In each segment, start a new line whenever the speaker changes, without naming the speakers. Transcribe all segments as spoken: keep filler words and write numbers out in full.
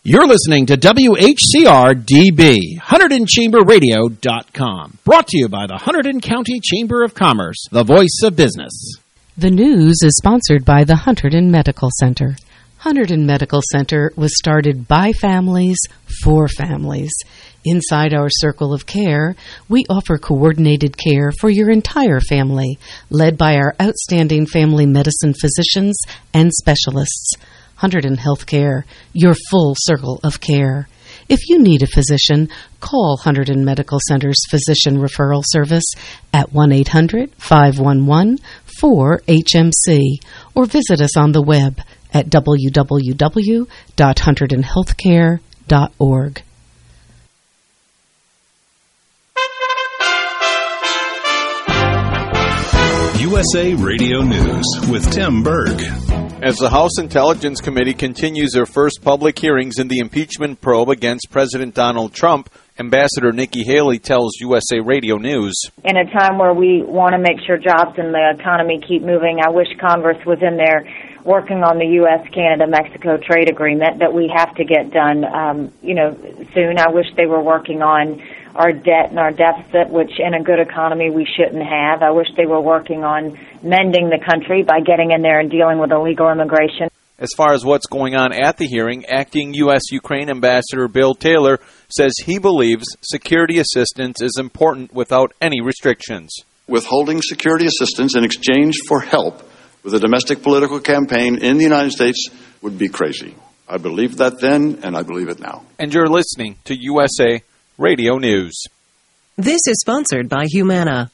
You're listening to W H C R D B, Hunterdon Chamber Radio dot com. Brought to you by the Hunterdon County Chamber of Commerce, the voice of business.
The news is sponsored by the Hunterdon Medical Center. Hunterdon Medical Center was started by families for families. Inside our circle of care, we offer coordinated care for your entire family, led by our outstanding family medicine physicians and specialists. Hunterdon Healthcare, your full circle of care. If you need a physician, call Hunterdon Medical Center's Physician Referral Service at one eight hundred, five one one, four H M C or visit us on the web at w w w dot hunterdon healthcare dot org.
U S A Radio News with Tim Berg.
As the House Intelligence Committee continues their first public hearings in the impeachment probe against President Donald Trump, Ambassador Nikki Haley tells U S A Radio News.
In a time where we want to make sure jobs and the economy keep moving, I wish Congress was in there working on the U S Canada Mexico trade agreement that we have to get done, um, you know, soon. I wish they were working on our debt and our deficit, which in a good economy we shouldn't have. I wish they were working on mending the country by getting in there and dealing with illegal immigration.
As far as what's going on at the hearing, acting U S Ukraine Ambassador Bill Taylor says he believes security assistance is important without any restrictions.
Withholding security assistance in exchange for help with a domestic political campaign in the United States would be crazy. I believed that then, and I believe it now.
And you're listening to U S A Radio News.
This is sponsored by Humana.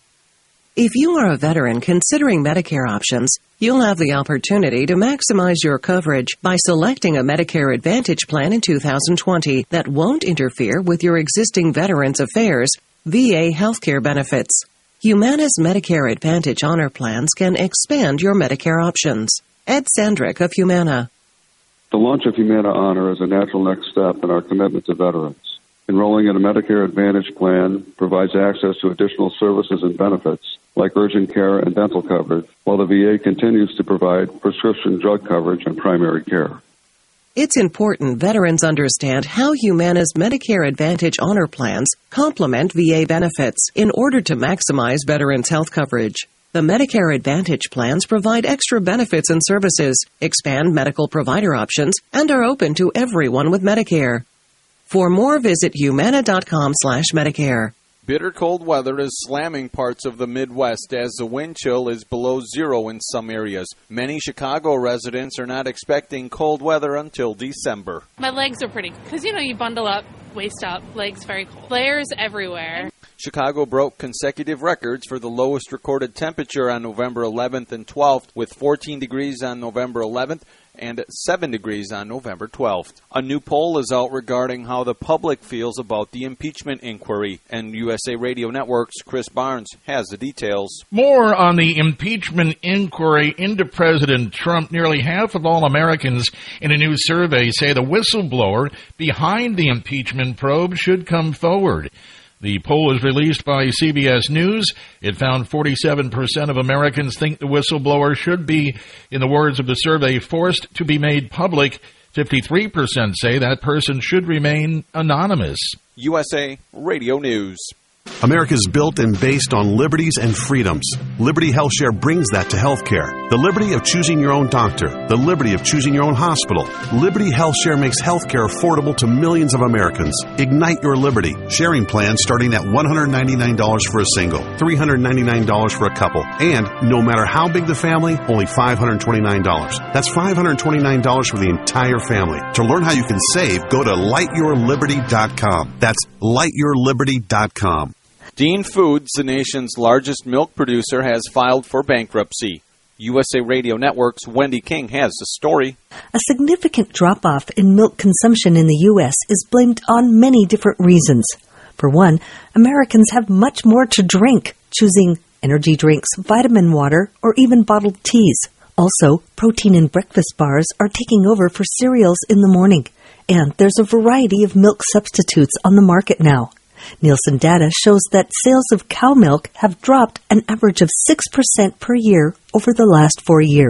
If you are a veteran considering Medicare options, you'll have the opportunity to maximize your coverage by selecting a Medicare Advantage plan in two thousand twenty that won't interfere with your existing Veterans Affairs V A healthcare benefits. Humana's Medicare Advantage Honor plans can expand your Medicare options. Ed Sandrick of Humana.
The launch of Humana Honor is a natural next step in our commitment to veterans. Enrolling in a Medicare Advantage plan provides access to additional services and benefits like urgent care and dental coverage, while the V A continues to provide prescription drug coverage and primary care.
It's important veterans understand how Humana's Medicare Advantage Honor plans complement V A benefits in order to maximize veterans' health coverage. The Medicare Advantage plans provide extra benefits and services, expand medical provider options, and are open to everyone with Medicare. For more, visit humana.com slash Medicare.
Bitter cold weather is slamming parts of the Midwest as the wind chill is below zero in some areas. Many Chicago residents are not expecting cold weather until December.
My legs are pretty, because, you know, you bundle up, waist up, legs very cold. Layers everywhere.
Chicago broke consecutive records for the lowest recorded temperature on November eleventh and twelfth, with fourteen degrees on November eleventh and seven degrees on November twelfth. A new poll is out regarding how the public feels about the impeachment inquiry, and U S A Radio Network's Chris Barnes has the details.
More on the impeachment inquiry into President Trump. Nearly half of all Americans in a new survey say the whistleblower behind the impeachment probe should come forward. The poll was released by C B S News. It found forty-seven percent of Americans think the whistleblower should be, in the words of the survey, forced to be made public. fifty-three percent say that person should remain anonymous.
U S A Radio News.
America is built and based on liberties and freedoms. Liberty HealthShare brings that to healthcare. The liberty of choosing your own doctor. The liberty of choosing your own hospital. Liberty HealthShare makes healthcare affordable to millions of Americans. Ignite your liberty. Sharing plans starting at one hundred ninety-nine dollars for a single, three hundred ninety-nine dollars for a couple, and no matter how big the family, only five hundred twenty-nine dollars. That's five hundred twenty-nine dollars for the entire family. To learn how you can save, go to light your liberty dot com. That's light your liberty dot com.
Dean Foods, the nation's largest milk producer, has filed for bankruptcy. U S A Radio Network's Wendy King has the story.
A significant drop-off in milk consumption in the U S is blamed on many different reasons. For one, Americans have much more to drink, choosing energy drinks, vitamin water, or even bottled teas. Also, protein in breakfast bars are taking over for cereals in the morning, and there's a variety of milk substitutes on the market now. Nielsen data shows that sales of cow milk have dropped an average of six percent per year over the last four years.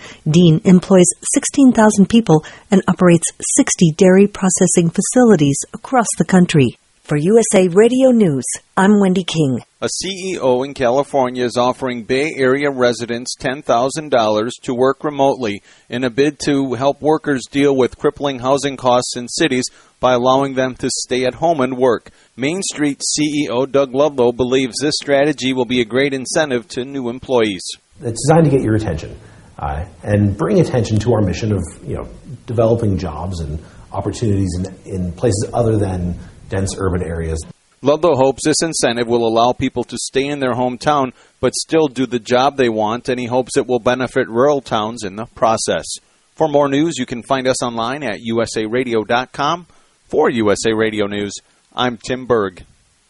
Dean employs sixteen thousand people and operates sixty dairy processing facilities across the country. For U S A Radio News, I'm Wendy King.
A C E O in California is offering Bay Area residents ten thousand dollars to work remotely in a bid to help workers deal with crippling housing costs in cities by allowing them to stay at home and work. Main Street C E O Doug Ludlow believes this strategy will be a great incentive to new employees.
It's designed to get your attention uh, and bring attention to our mission of, you know, developing jobs and opportunities in, in places other than dense urban areas.
Ludlow hopes this incentive will allow people to stay in their hometown but still do the job they want, and he hopes it will benefit rural towns in the process. For more news, you can find us online at U S A radio dot com. For U S A Radio News, I'm Tim Berg.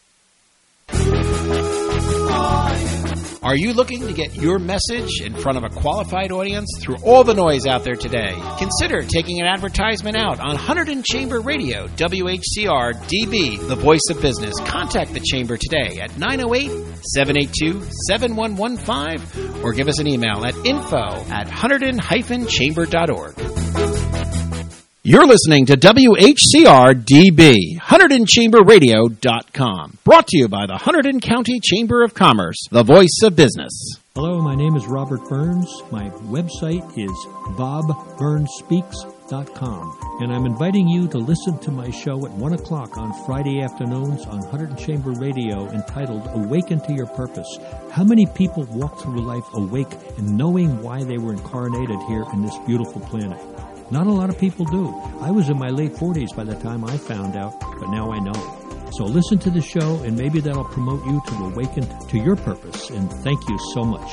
Are you looking to get your message in front of a qualified audience through all the noise out there today? Consider taking an advertisement out on Hunterdon Chamber Radio, W H C R D B, the voice of business. Contact the Chamber today at nine oh eight, seven eight two, seven one one five or give us an email at info at hunterdon dash chamber dot org. You're listening to W H C R D B, Hunterdon Chamber Radio dot com. Brought to you by the Hunterdon County Chamber of Commerce, the voice of business.
Hello, my name is Robert Burns. My website is bob burns speaks dot com. And I'm inviting you to listen to my show at one o'clock on Friday afternoons on Hunterdon Chamber Radio entitled Awaken to Your Purpose. How many people walk through life awake and knowing why they were incarnated here in this beautiful planet? Not a lot of people do. I was in my late forties by the time I found out, but now I know. So listen to the show, and maybe that'll promote you to awaken to your purpose. And thank you so much.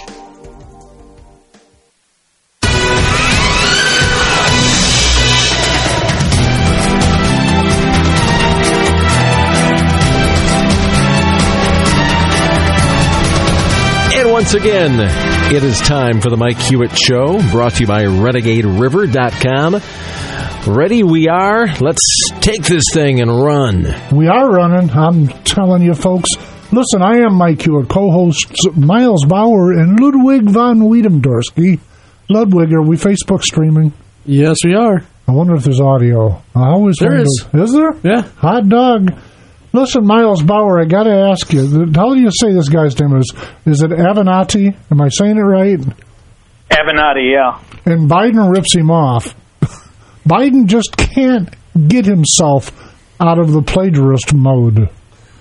And once again, it is time for the Mike Hewitt Show, brought to you by renegade river dot com. Ready we are. Let's take this thing and run.
We are running. I'm telling you, folks. Listen, I am Mike Hewitt, co-hosts Miles Bauer and Ludwig von Wiedemdorski. Ludwig, are we Facebook streaming?
Yes, we are.
I wonder if there's audio. I always
there
wonder.
is.
Is there?
Yeah.
Hot dog. Listen, Miles Bauer, I got to ask you, how do you say this guy's name is? Is it Avenatti? Am I saying it right?
Avenatti, yeah.
And Biden rips him off. Biden just can't get himself out of the plagiarist mode.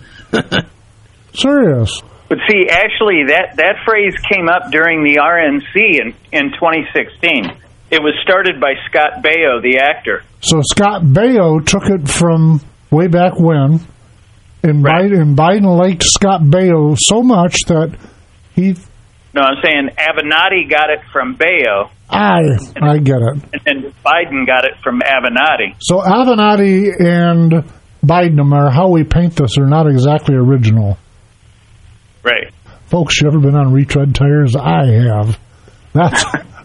Serious.
But see, actually, that, that phrase came up during the R N C in, in twenty sixteen. It was started by Scott Baio, the actor.
So Scott Baio took it from way back when. And, right. Biden, and Biden liked Scott Baio so much that he...
No, I'm saying Avenatti got it from Baio.
I, I get it.
And then Biden got it from Avenatti.
So Avenatti and Biden, are how we paint this, are not exactly original.
Right.
Folks, you ever been on retread tires? I have. That's...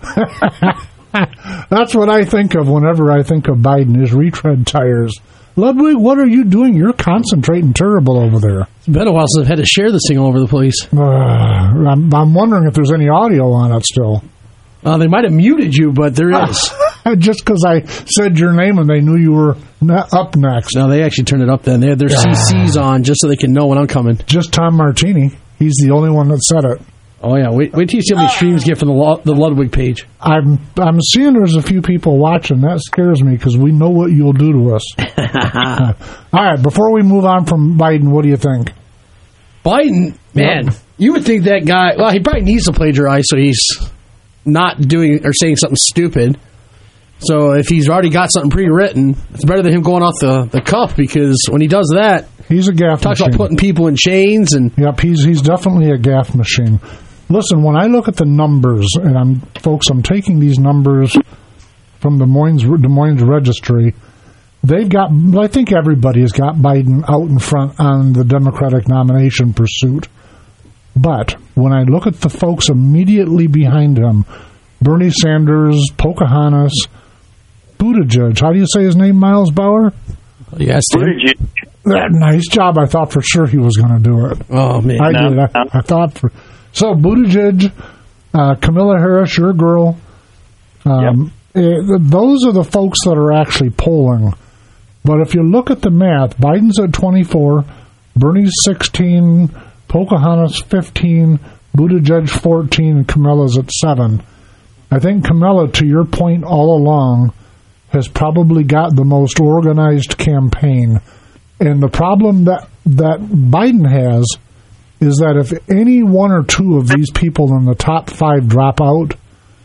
That's what I think of whenever I think of Biden, is retread tires. Ludwig, what are you doing? You're concentrating terrible over there.
It's been a while since I've had to share this thing all over the place.
Uh, I'm, I'm wondering if there's any audio on it still.
Uh, they might have muted you, but there is.
Just because I said your name and they knew you were ne- up next.
No, they actually turned it up then. They had their C Cs on just so they can know when I'm coming.
Just Tom Martini. He's the only one that said it.
Oh, yeah. Wait, wait till you see how many streams get from the, Lo- the Ludwig page.
I'm I'm seeing there's a few people watching. That scares me because we know what you'll do to us. uh, all right, before we move on from Biden, what do you think?
Biden, man, yep. You would think that guy, well, he probably needs to plagiarize so he's not doing or saying something stupid. So if he's already got something pre-written, it's better than him going off the, the cuff, because when he does that,
he's a gaff
talks
machine.
About putting people in chains. And
Yep, he's he's definitely a gaff machine. Listen, when I look at the numbers, and I'm folks, I'm taking these numbers from Des Moines, Des Moines Registry. They've got, I think everybody has got Biden out in front on the Democratic nomination pursuit. But when I look at the folks immediately behind him, Bernie Sanders, Pocahontas, Buttigieg, how do you say his name, Miles Bauer?
Yes,
Buttigieg.
That, nice job. I thought for sure he was going to do it.
Oh, man.
I
no,
did. I,
no.
I thought for... So, Buttigieg, uh, Camilla Harris, your girl, Um, yep. it, those are the folks that are actually polling. But if you look at the math, Biden's at twenty-four, Bernie's sixteen, Pocahontas fifteen, Buttigieg fourteen, and Camilla's at seven. I think Camilla, to your point all along, has probably got the most organized campaign. And the problem that, that Biden has is that if any one or two of these people in the top five drop out,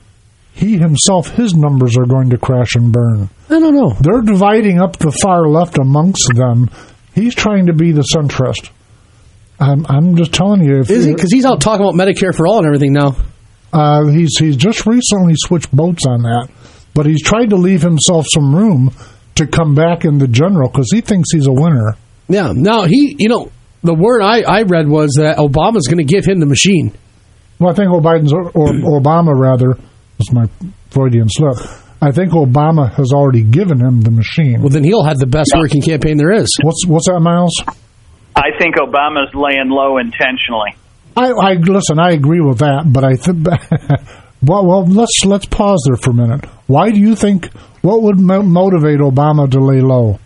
he himself, his numbers are going to crash and burn.
I don't know.
They're dividing up the far left amongst them. He's trying to be the centrist. I'm, I'm just telling you. If
Is he? Because he's out talking about Medicare for all and everything now.
Uh, he's he's just recently switched boats on that, but he's tried to leave himself some room to come back in the general because he thinks he's a winner.
Yeah. Now he, you know, the word I, I read was that Obama's going to give him the machine.
Well, I think Biden's or, or Obama rather. That's my Freudian slip. I think Obama has already given him the machine.
Well, then he'll have the best working campaign there is.
What's what's that, Miles?
I think Obama's laying low intentionally.
I, I listen. I agree with that, but I think. well, well, let's let's pause there for a minute. Why do you think? What would mo- motivate Obama to lay low?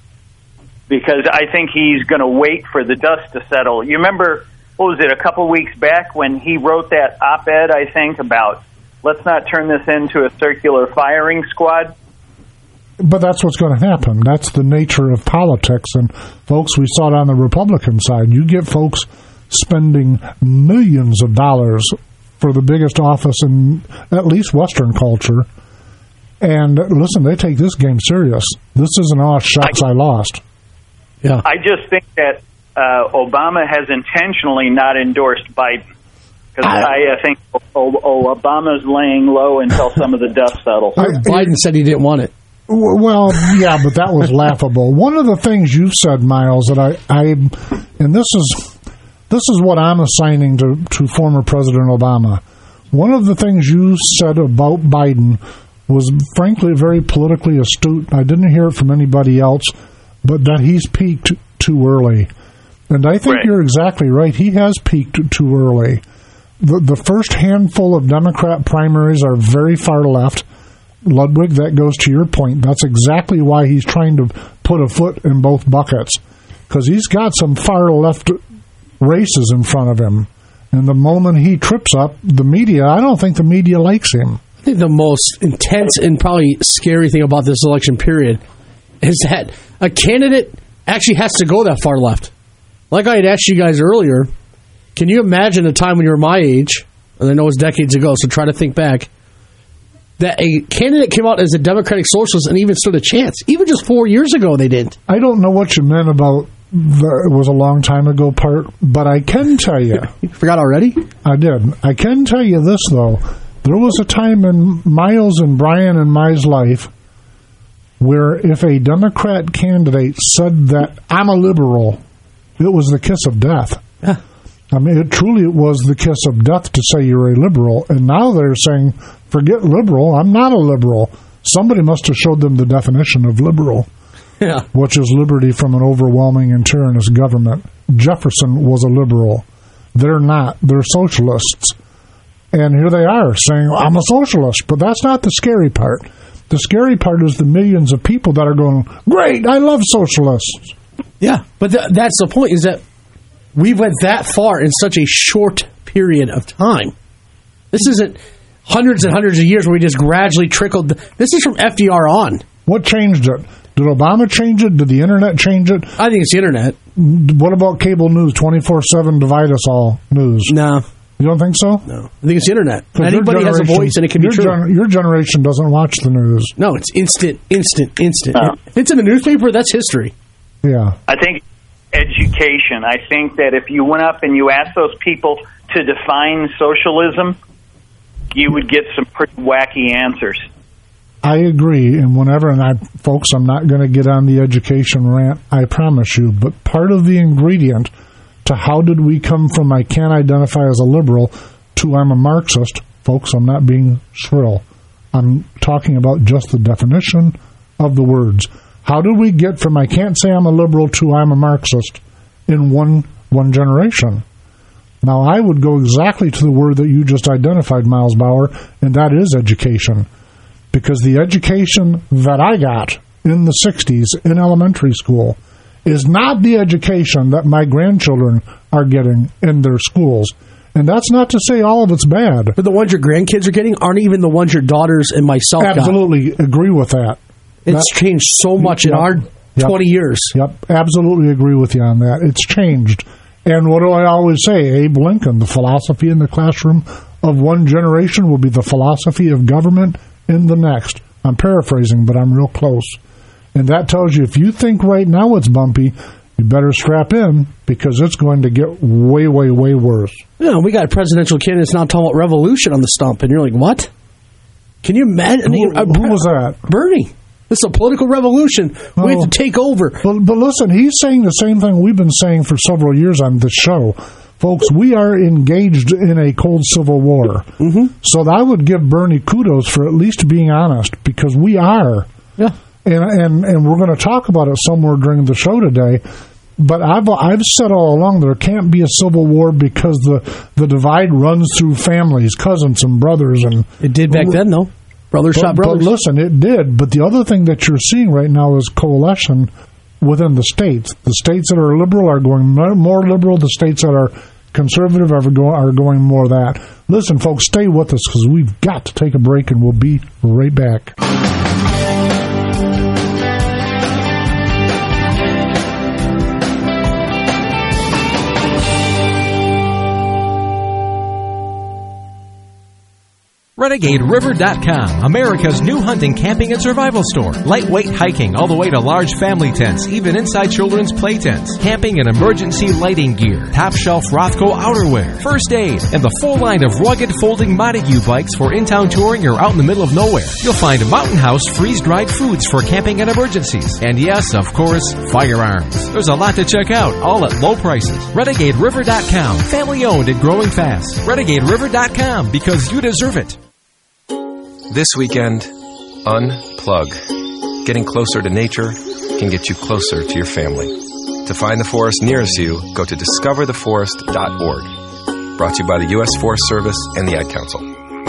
Because I think he's going to wait for the dust to settle. You remember, what was it, a couple weeks back when he wrote that op-ed, I think, about let's not turn this into a circular firing squad?
But that's what's going to happen. That's the nature of politics. And, folks, we saw it on the Republican side. You get folks spending millions of dollars for the biggest office in at least Western culture. And, listen, they take this game serious. This isn't, oh, shucks, I, I lost.
Yeah.
I just think that uh, Obama has intentionally not endorsed Biden. Because I, I think oh, oh, Obama's laying low until some of the dust settles.
Biden said he didn't want it.
Well, yeah, but that was laughable. One of the things you said, Miles, that I, I and this is this is what I'm assigning to, to former President Obama. One of the things you said about Biden was, frankly, very politically astute. I didn't hear it from anybody else, but that he's peaked too early. And I think right. You're exactly right. He has peaked too early. The, the first handful of Democrat primaries are very far left. Ludwig, that goes to your point. That's exactly why he's trying to put a foot in both buckets, because he's got some far left races in front of him. And the moment he trips up, the media, I don't think the media likes him.
I think the most intense and probably scary thing about this election period is that a candidate actually has to go that far left. Like I had asked you guys earlier, can you imagine a time when you were my age, and I know it's decades ago, so try to think back, that a candidate came out as a Democratic Socialist and even stood a chance. Even just four years ago, they didn't.
I don't know what you meant about the, it was a long time ago part, but I can tell you.
You forgot already?
I did. I can tell you this, though. There was a time in Miles and Brian and my life where if a Democrat candidate said that I'm a liberal, it was the kiss of death.
Yeah.
I mean, it truly was the kiss of death to say you're a liberal. And now they're saying, forget liberal, I'm not a liberal. Somebody must have showed them the definition of liberal,
yeah.
which is liberty from an overwhelming and tyrannous government. Jefferson was a liberal. They're not. They're socialists. And here they are saying, I'm a socialist. But that's not the scary part. The scary part is the millions of people that are going, great, I love socialists.
Yeah, but th- that's the point, is that we went that far in such a short period of time. This isn't hundreds and hundreds of years where we just gradually trickled. This is from F D R on.
What changed it? Did Obama change it? Did the internet change it?
I think it's the internet.
What about cable news, twenty-four seven, divide us all news?
No.
You don't think so?
No. I think it's the internet. Anybody has a voice and it can be
your
true.
Gen- your generation doesn't watch the news.
No, it's instant, instant, instant. Uh, if it's in the newspaper, that's history.
Yeah.
I think education. I think that if you went up and you asked those people to define socialism, you would get some pretty wacky answers.
I agree, and whenever, and I, folks, I'm not going to get on the education rant, I promise you, but part of the ingredient to how did we come from I can't identify as a liberal to I'm a Marxist, folks, I'm not being shrill. I'm talking about just the definition of the words. How did we get from I can't say I'm a liberal to I'm a Marxist in one one generation? Now, I would go exactly to the word that you just identified, Miles Bauer, and that is education. because the education that I got in the sixties in elementary school is not the education that my grandchildren are getting in their schools. And that's not to say all of it's bad.
But the ones your grandkids are getting aren't even the ones your daughters and myself got.
Absolutely agree with that.
It's
that,
changed so much
yep,
in our
yep,
twenty years.
Yep, absolutely agree with you on that. It's changed. And what do I always say? Abe Lincoln, the philosophy in the classroom of one generation will be the philosophy of government in the next. I'm paraphrasing, but I'm real close. And that tells you if you think right now it's bumpy, you better strap in because it's going to get way, way, way worse.
Yeah, we got presidential candidates now talking about revolution on the stump, and you're like, what? Can you imagine?
Who, who was that?
Bernie. This is a political revolution. We oh, have to take over.
But, but listen, he's saying the same thing we've been saying for several years on this show. Folks, we are engaged in a cold civil war.
Mm-hmm.
So I would give Bernie kudos for at least being honest, because we are.
Yeah.
And, and and we're going to talk about it somewhere during the show today. But I've I've said all along there can't be a civil war because the, the divide runs through families, cousins and brothers. And
it did back then, though. Brothers
but,
shot brothers.
But listen, it did. But the other thing that you're seeing right now is coalition within the states. The states that are liberal are going more liberal. The states that are conservative are going, are going more that. Listen, folks, stay with us because we've got to take a break, and we'll be right back.
Renegade River dot com, America's new hunting, camping, and survival store. Lightweight hiking all the way to large family tents, even inside children's play tents. Camping and emergency lighting gear. Top shelf Rothco outerwear. First aid. And the full line of rugged folding Montague bikes for in-town touring or out in the middle of nowhere. You'll find Mountain House freeze-dried foods for camping and emergencies. And yes, of course, firearms. There's a lot to check out, all at low prices. Renegade River dot com. Family owned and growing fast. Renegade River dot com, because you deserve it.
This weekend, unplug. Getting closer to nature can get you closer to your family. To find the forest nearest you, go to discover the forest dot org. Brought to you by the U S Forest Service and the Ad Council.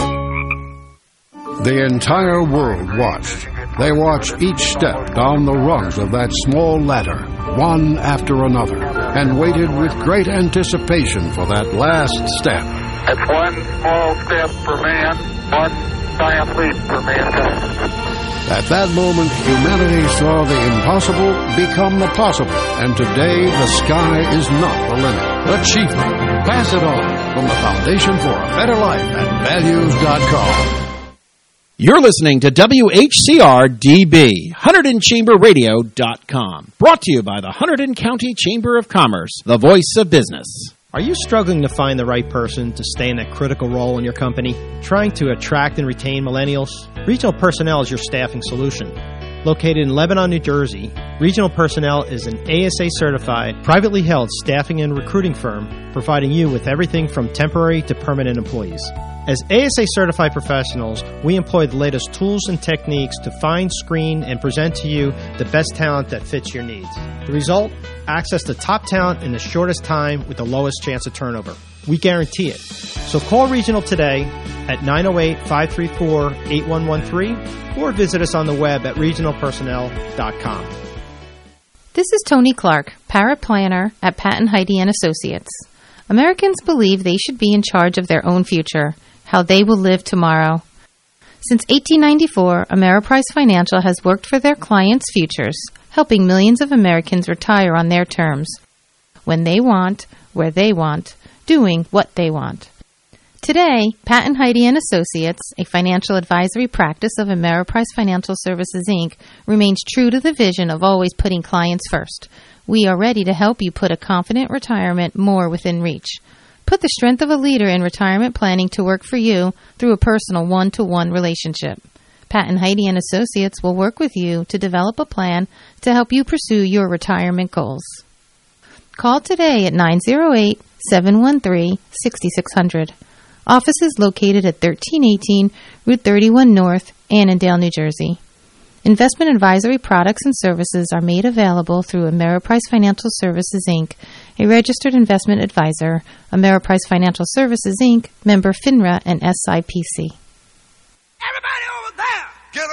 The entire world watched. They watched each step down the rungs of that small ladder, one after another, and waited with great anticipation for that last step.
It's one small step for man, one giant leap for mankind.
At that moment, humanity saw the impossible become the possible, and today the sky is not the limit. Achievement. Pass it on from the Foundation for a Better Life at values dot com.
You're listening to W H C R D B, Hunterdon Chamber Radio dot com. Brought to you by the Hunterdon County Chamber of Commerce, the voice of business.
Are you struggling to find the right person to stay in that critical role in your company? Trying to attract and retain millennials? Regional Personnel is your staffing solution. Located in Lebanon, New Jersey, Regional Personnel is an A S A-certified, privately held staffing and recruiting firm, providing you with everything from temporary to permanent employees. As A S A-certified professionals, we employ the latest tools and techniques to find, screen, and present to you the best talent that fits your needs. The result? Access to top talent in the shortest time with the lowest chance of turnover. We guarantee it. So call Regional today at nine oh eight, five three four, eight one one three or visit us on the web at regional personnel dot com.
This is Tony Clark, paraplanner at Patton Heide and Associates. Americans believe they should be in charge of their own future, how they will live tomorrow. Since eighteen ninety-four, Ameriprise Financial has worked for their clients' futures, helping millions of Americans retire on their terms, when they want, where they want, doing what they want. Today, Patton Heide and Associates, a financial advisory practice of Ameriprise Financial Services, Incorporated, remains true to the vision of always putting clients first. We are ready to help you put a confident retirement more within reach. Put the strength of a leader in retirement planning to work for you through a personal one-to-one relationship. Patton Heide and Associates will work with you to develop a plan to help you pursue your retirement goals. Call today at nine oh eight, seven one three, six six zero zero. Office is located at thirteen eighteen Route thirty-one North, Annandale, New Jersey. Investment advisory products and services are made available through Ameriprise Financial Services, Incorporated, a registered investment advisor, Ameriprise Financial Services, Incorporated, member FINRA and S I P C.
Everybody over there! Get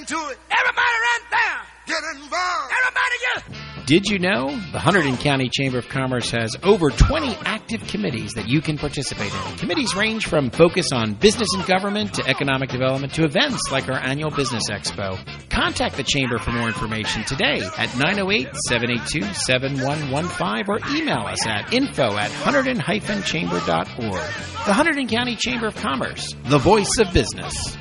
to it. Everybody right there. Get involved. Everybody get...
Did you know the Hunterdon County Chamber of Commerce has over twenty active committees that you can participate in? Committees range from focus on business and government to economic development to events like our annual Business Expo. Contact the Chamber for more information today at nine oh eight, seven eight two, seven one one five or email us at info at hunterdon dash chamber dot org. The Hunterdon County Chamber of Commerce, the voice of business.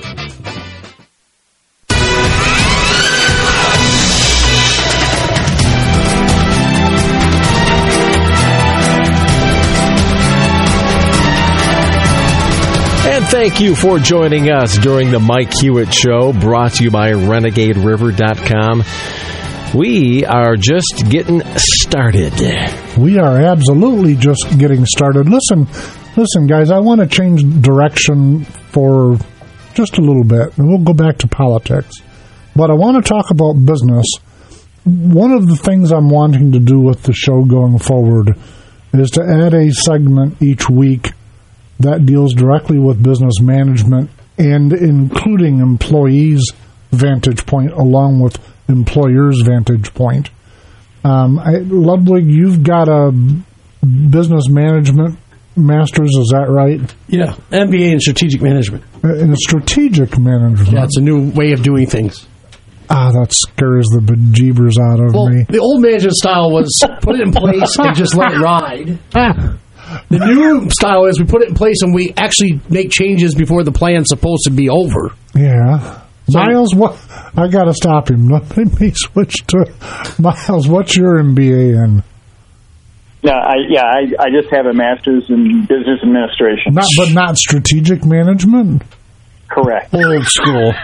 And thank you for joining us during the Mike Hewitt Show, brought to you by renegade river dot com. We are just getting started.
We are absolutely just getting started. Listen, listen, guys, I want to change direction for just a little bit, and we'll go back to politics. But I want to talk about business. One of the things I'm wanting to do with the show going forward is to add a segment each week that deals directly with business management and including employees' vantage point along with employers' vantage point. Um, I, Ludwig, you've got a business management master's, is that right?
Yeah, M B A in strategic management.
In strategic management.
Yeah, it's a new way of doing things.
Ah, that scares the bejeebers out of
well,
me.
The old management style was put it in place and just let it ride. The new style is we put it in place and we actually make changes before the plan's supposed to be over.
Yeah. So, Miles, what? I got to stop him. Let me switch to Miles. What's your M B A in?
No, I, yeah, I, I just have a master's in business administration.
Not, but not strategic management?
Correct.
Old school.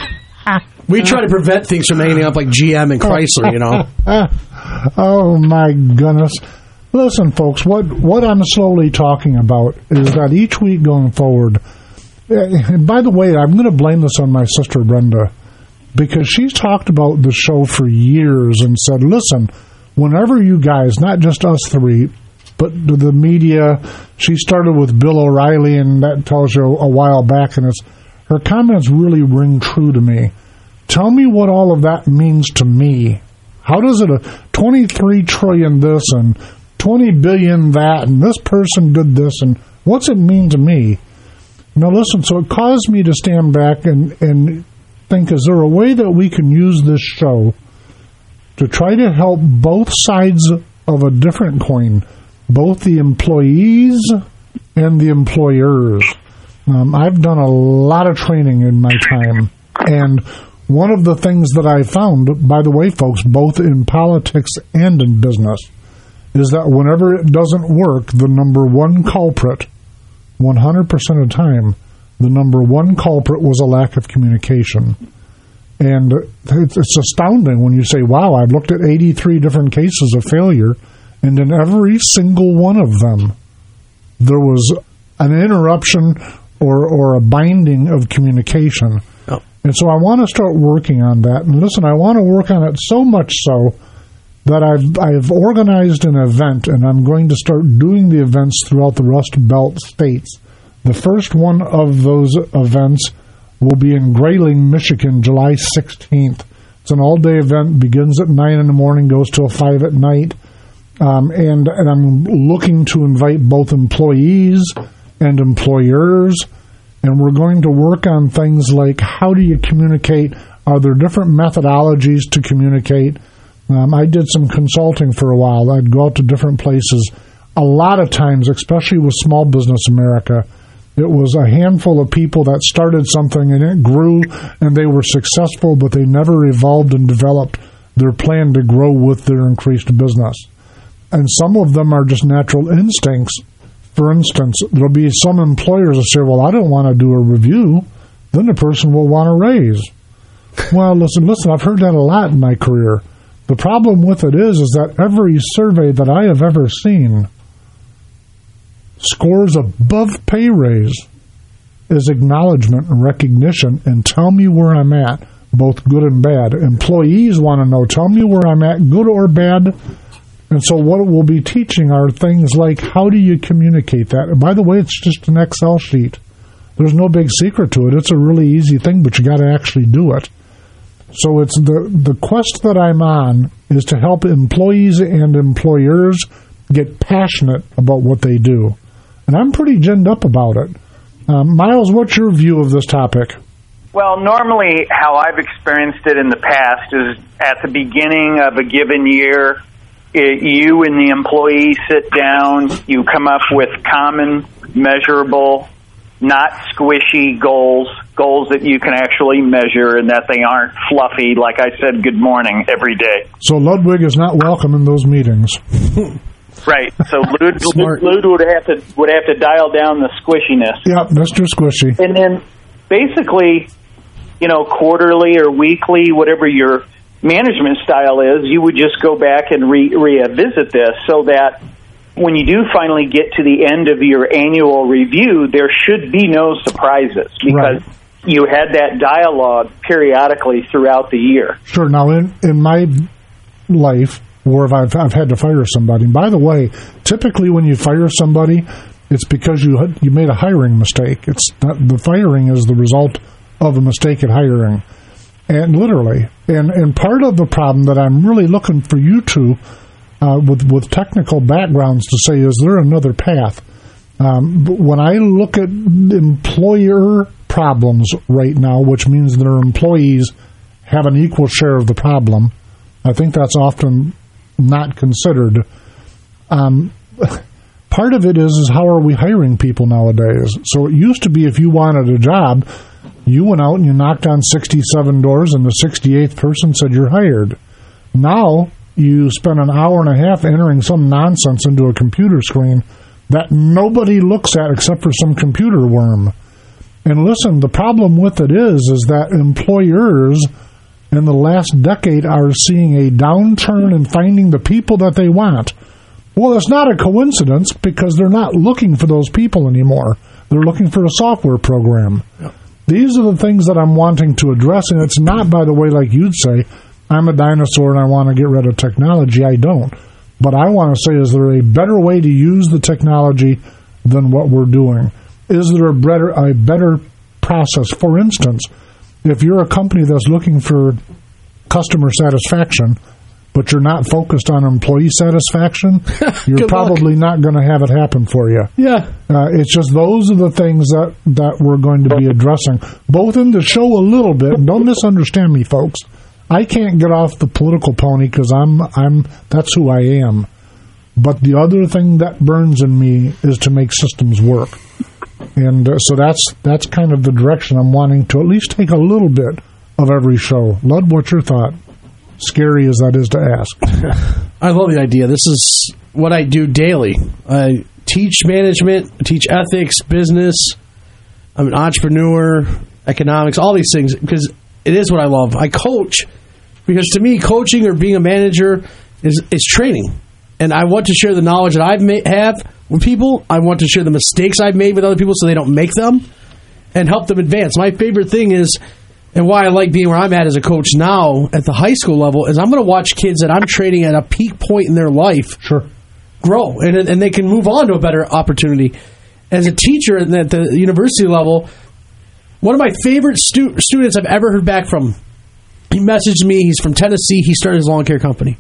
We try to prevent things from ending up like G M and Chrysler, you know.
Oh, my goodness. Listen, folks, what, what I'm slowly talking about is that each week going forward, and by the way, I'm going to blame this on my sister Brenda, because she's talked about the show for years and said, listen, whenever you guys, not just us three, but the media, she started with Bill O'Reilly, and that tells you a while back, and it's, her comments really ring true to me. Tell me what all of that means to me. How does it, a twenty-three trillion this and twenty billion that, and this person did this, and what's it mean to me? Now listen, so it caused me to stand back and, and think, is there a way that we can use this show to try to help both sides of a different coin, both the employees and the employers? Um, I've done a lot of training in my time, and one of the things that I found, by the way, folks, both in politics and in business, is that whenever it doesn't work, the number one culprit, one hundred percent of the time, the number one culprit was a lack of communication. And it's, it's astounding when you say, wow, I've looked at eighty-three different cases of failure, and in every single one of them, there was an interruption or, or a binding of communication. Oh. And so I want to start working on that. And listen, I want to work on it so much so that I've I've organized an event, and I'm going to start doing the events throughout the Rust Belt states. The first one of those events will be in Grayling, Michigan, July sixteenth. It's an all-day event, begins at nine in the morning, goes till five at night. Um, and, and I'm looking to invite both employees and employers, and we're going to work on things like how do you communicate? Are there different methodologies to communicate? Um, I did some consulting for a while. I'd go out to different places. A lot of times, especially with Small Business America, it was a handful of people that started something and it grew and they were successful, but they never evolved and developed their plan to grow with their increased business. And some of them are just natural instincts. For instance, there'll be some employers that say, well, I don't want to do a review. Then the person will want to raise. Well, listen, listen, I've heard that a lot in my career. The problem with it is, is that every survey that I have ever seen scores above pay raise is acknowledgement and recognition, and tell me where I'm at, both good and bad. Employees want to know, tell me where I'm at, good or bad. And so what we'll be teaching are things like, how do you communicate that? And by the way, it's just an Excel sheet. There's no big secret to it. It's a really easy thing, but you got to actually do it. So it's the, the quest that I'm on is to help employees and employers get passionate about what they do. And I'm pretty ginned up about it. Um, Miles, what's your view of this topic?
Well, normally how I've experienced it in the past is at the beginning of a given year, it, you and the employee sit down, you come up with common, measurable, not squishy goals, goals that you can actually measure and that they aren't fluffy, like I said, good morning every day.
So Ludwig is not welcome in those meetings.
Right. So Lud, Lud would have to would have to dial down the squishiness.
Yep, Mister Squishy.
And then basically, you know, quarterly or weekly, whatever your management style is, you would just go back and re- revisit this so that when you do finally get to the end of your annual review, there should be no surprises because right. you had that dialogue periodically throughout the year.
Sure. Now, in, in my life, where I've, I've had to fire somebody, and by the way, typically when you fire somebody, it's because you you made a hiring mistake. It's not, the firing is the result of a mistake at hiring, and literally. And and part of the problem that I'm really looking for you to, uh, with with technical backgrounds, to say, is there another path? Um, but when I look at employer problems right now, which means their employees have an equal share of the problem, I think that's often not considered. Um, part of it is, is how are we hiring people nowadays? So it used to be if you wanted a job, you went out and you knocked on sixty-seven doors and the sixty-eighth person said you're hired. Now you spend an hour and a half entering some nonsense into a computer screen that nobody looks at except for some computer worm. And listen, the problem with it is, is that employers in the last decade are seeing a downturn in finding the people that they want. Well, it's not a coincidence because they're not looking for those people anymore. They're looking for a software program. Yep. These are the things that I'm wanting to address, and it's not, by the way, like you'd say, I'm a dinosaur and I want to get rid of technology. I don't. But I want to say, is there a better way to use the technology than what we're doing? Is there a better, a better process? For instance, if you're a company that's looking for customer satisfaction, but you're not focused on employee satisfaction, you're probably luck. not going to have it happen for you.
Yeah.
Uh, it's just those are the things that, that we're going to be addressing, both in the show a little bit. And don't misunderstand me, folks. I can't get off the political pony because I'm I'm that's who I am. But the other thing that burns in me is to make systems work. And uh, so that's that's kind of the direction I'm wanting to at least take a little bit of every show. Lud, what's your thought? Scary as that is to ask.
I love the idea. This is what I do daily. I teach management, I teach ethics, business. I'm an entrepreneur, economics, all these things, because it is what I love. I coach because to me, coaching or being a manager is, is training. And I want to share the knowledge that I ma- have with people. I want to share the mistakes I've made with other people so they don't make them and help them advance. My favorite thing is, and why I like being where I'm at as a coach now at the high school level, is I'm going to watch kids that I'm training at a peak point in their life
sure.
grow, and and they can move on to a better opportunity. As a teacher at the university level, one of my favorite stu- students I've ever heard back from, he messaged me. He's from Tennessee. He started his lawn care company.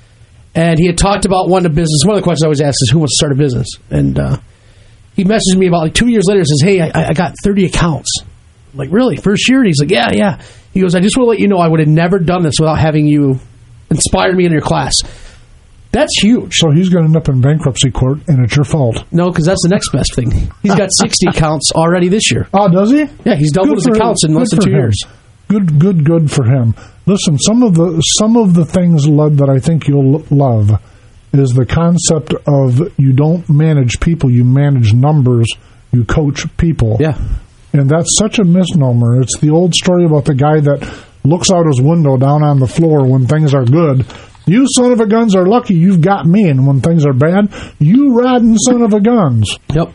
And he had talked about wanting a business. One of the questions I always ask is, who wants to start a business? And uh, he messaged me about like two years later and says, hey, I, I got thirty accounts. I'm like, really? First year? And he's like, yeah, yeah. He goes, I just want to let you know I would have never done this without having you inspire me in your class. That's huge.
So he's going to end up in bankruptcy court, and it's your fault.
No, because that's the next best thing. He's got sixty accounts already this year.
Oh, does he?
Yeah, he's doubled his accounts in less than two
him.
years.
Good, good, good for him. Listen, some of the some of the things, Lud, that I think you'll love is the concept of you don't manage people, you manage numbers, you coach people.
Yeah.
And that's such a misnomer. It's the old story about the guy that looks out his window down on the floor when things are good. You son of a guns are lucky you've got me, and when things are bad, you rotten son of a guns.
Yep.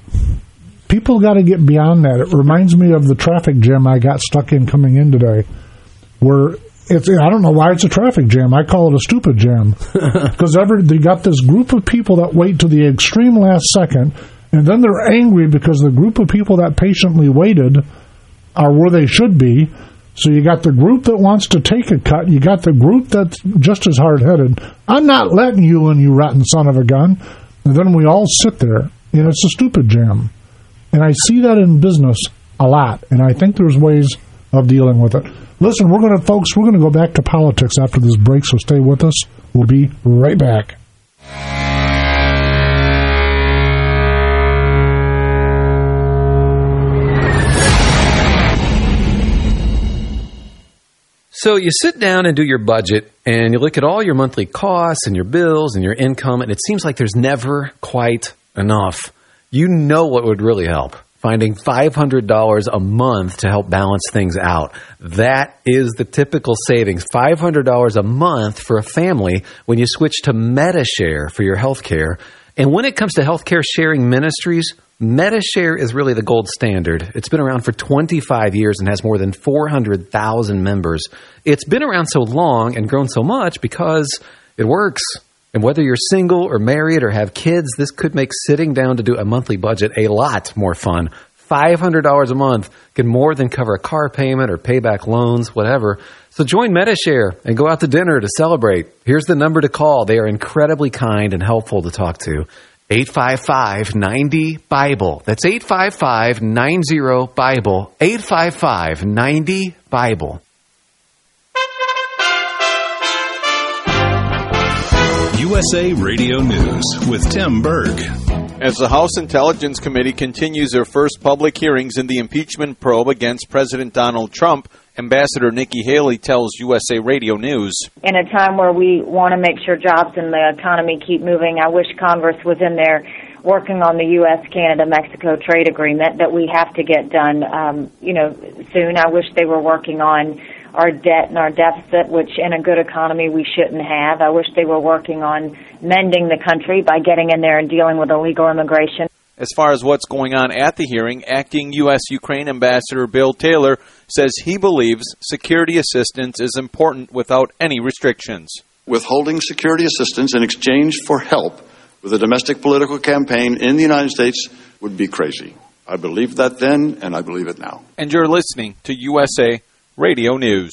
People got to get beyond that. It reminds me of the traffic jam I got stuck in coming in today, where it's, I don't know why it's a traffic jam. I call it a stupid jam. Because they got this group of people that wait to the extreme last second, and then they're angry because the group of people that patiently waited are where they should be. So you got the group that wants to take a cut. You got the group that's just as hard-headed. I'm not letting you in, you rotten son of a gun. And then we all sit there, and it's a stupid jam. And I see that in business a lot, and I think there's ways of dealing with it. Listen, we're going to, folks, we're going to go back to politics after this break, so stay with us. We'll be right back.
So you sit down and do your budget, and you look at all your monthly costs and your bills and your income, and it seems like there's never quite enough. You know what would really help? Finding five hundred dollars a month to help balance things out. That is the typical savings, five hundred dollars a month for a family when you switch to Medi-Share for your health care. And when it comes to healthcare sharing ministries, Medi-Share is really the gold standard. It's been around for twenty-five years and has more than four hundred thousand members. It's been around so long and grown so much because it works. And whether you're single or married or have kids, this could make sitting down to do a monthly budget a lot more fun. five hundred dollars a month can more than cover a car payment or pay back loans, whatever. So join Medi-Share and go out to dinner to celebrate. Here's the number to call. They are incredibly kind and helpful to talk to. eight five five, nine zero, Bible. That's eight five five, nine zero, Bible. eight five five, nine zero, Bible.
U S A Radio News with Tim Berg.
As the House Intelligence Committee continues their first public hearings in the impeachment probe against President Donald Trump, Ambassador Nikki Haley tells U S A Radio News.
In a time where we want to make sure jobs and the economy keep moving, I wish Congress was in there working on the U S Canada Mexico trade agreement that we have to get done, um, you know, soon. I wish they were working on our debt and our deficit, which in a good economy we shouldn't have. I wish they were working on mending the country by getting in there and dealing with illegal immigration.
As far as what's going on at the hearing, acting U S Ukraine Ambassador Bill Taylor says he believes security assistance is important without any restrictions.
Withholding security assistance in exchange for help with a domestic political campaign in the United States would be crazy. I believed that then, and I believe it now.
And you're listening to U S A Radio News.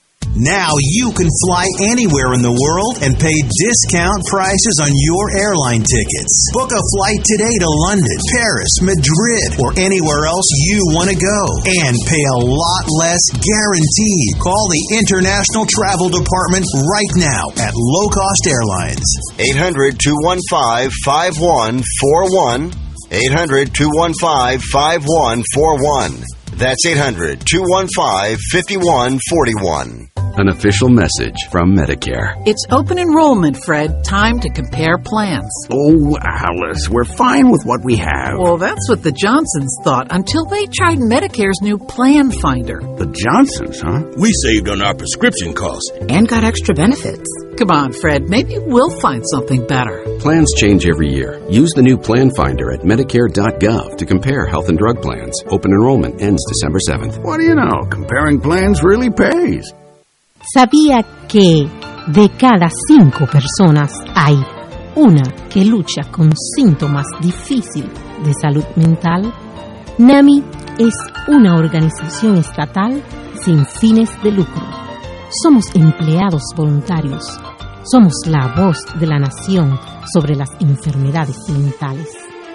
Now you can fly anywhere in the world and pay discount prices on your airline tickets. Book a flight today to London, Paris, Madrid, or anywhere else you want to go. And pay a lot less guaranteed. Call the International Travel Department right now at Low Cost Airlines. eight hundred, two one five, five one four one. eight hundred, two one five, five one four one. That's eight hundred, two one five, five one four one.
An official message from Medicare.
It's open enrollment, Fred. Time to compare plans.
Oh, Alice, we're fine with what we have.
Well, that's what the Johnsons thought until they tried Medicare's new Plan Finder.
The Johnsons, huh?
We saved on our prescription costs.
And got extra benefits. Come on, Fred. Maybe we'll find something better.
Plans change every year. Use the new Plan Finder at Medicare dot gov to compare health and drug plans. Open enrollment ends December seventh. What do you know? Comparing plans really pays.
¿Sabía que de cada cinco personas hay una que lucha con síntomas difíciles de salud mental? NAMI es una organización estatal sin fines de lucro. Somos empleados voluntarios. Somos la voz de la nación sobre las enfermedades mentales.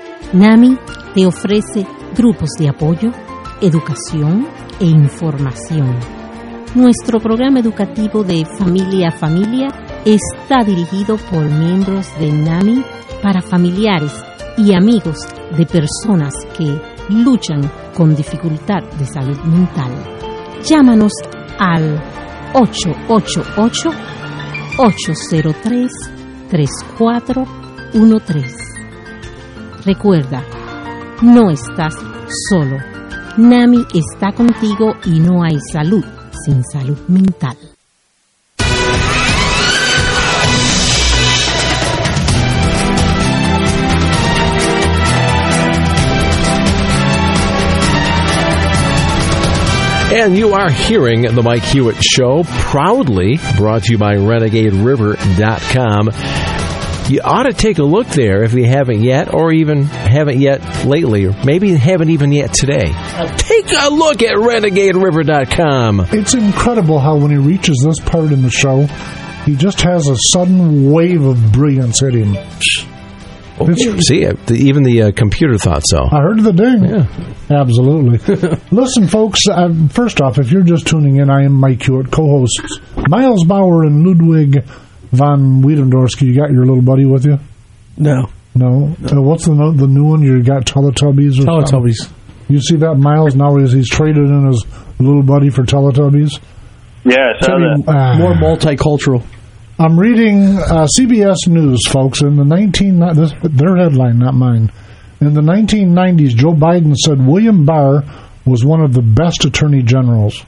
NAMI te ofrece grupos de apoyo, educación e información. Nuestro programa educativo de Familia a Familia está dirigido por miembros de NAMI para familiares y amigos de personas que luchan con dificultad de salud mental. Llámanos al ocho ocho ocho, ocho cero tres, tres cuatro uno tres. Recuerda, no estás solo. NAMI está contigo y no hay salud sin salud mental.
And you are hearing the Mike Hewitt Show, proudly brought to you by Renegade River dot com. you ought to take a look there if you haven't yet, or even haven't yet lately, or maybe haven't even yet today. Take a look at renegade river dot com.
It's incredible how when he reaches this part in the show, he just has a sudden wave of brilliance hit him.
Oh, see, even the uh, computer thought so.
I heard the ding. Yeah. Absolutely. Listen, folks, uh, first off, if you're just tuning in, I am Mike Hewitt, co-hosts Miles Bauer and Ludwig von Wiedendorski. You got your little buddy with you?
No.
No? no. Uh, what's the the new one? You got Teletubbies? Or
Teletubbies.
Something? You see that, Miles? Now he's, he's traded in his little buddy for Teletubbies?
Yeah, I saw that.
Uh,
More multicultural.
I'm reading uh, C B S News, folks. In the nineteen this, their headline, not mine. In the nineteen nineties, Joe Biden said William Barr was one of the best attorney generals.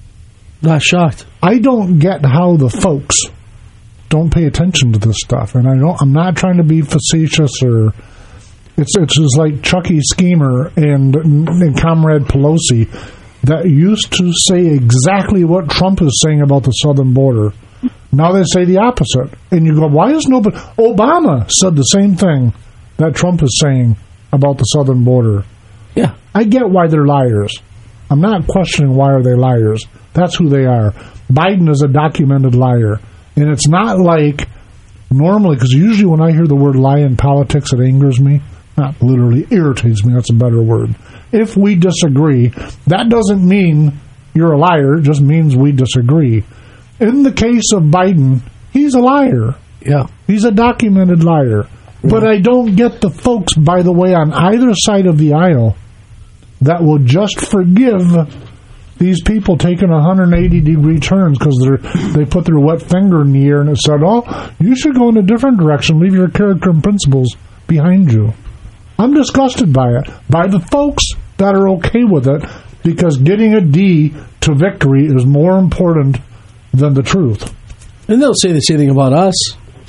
Not shocked.
I don't get how the folks don't pay attention to this stuff, and I don't. I'm not trying to be facetious or. It's it's just like Chucky Schemer and, and Comrade Pelosi that used to say exactly what Trump is saying about the southern border. Now they say the opposite. And you go, why is nobody... Obama said the same thing that Trump is saying about the southern border.
Yeah.
I get why they're liars. I'm not questioning why are they liars. That's who they are. Biden is a documented liar. And it's not like normally, because usually when I hear the word lie in politics, it angers me. Not literally, irritates me. That's a better word. If we disagree, that doesn't mean you're a liar. It just means we disagree. In the case of Biden, he's a liar.
Yeah.
He's a documented liar. Yeah. But I don't get the folks, by the way, on either side of the aisle that will just forgive these people taking one hundred eighty degree turns because they put their wet finger in the air and it said, oh, you should go in a different direction. Leave your character and principles behind you. I'm disgusted by it. By the folks that are okay with it, because getting a D to victory is more important than the truth.
And they'll say the same thing about us.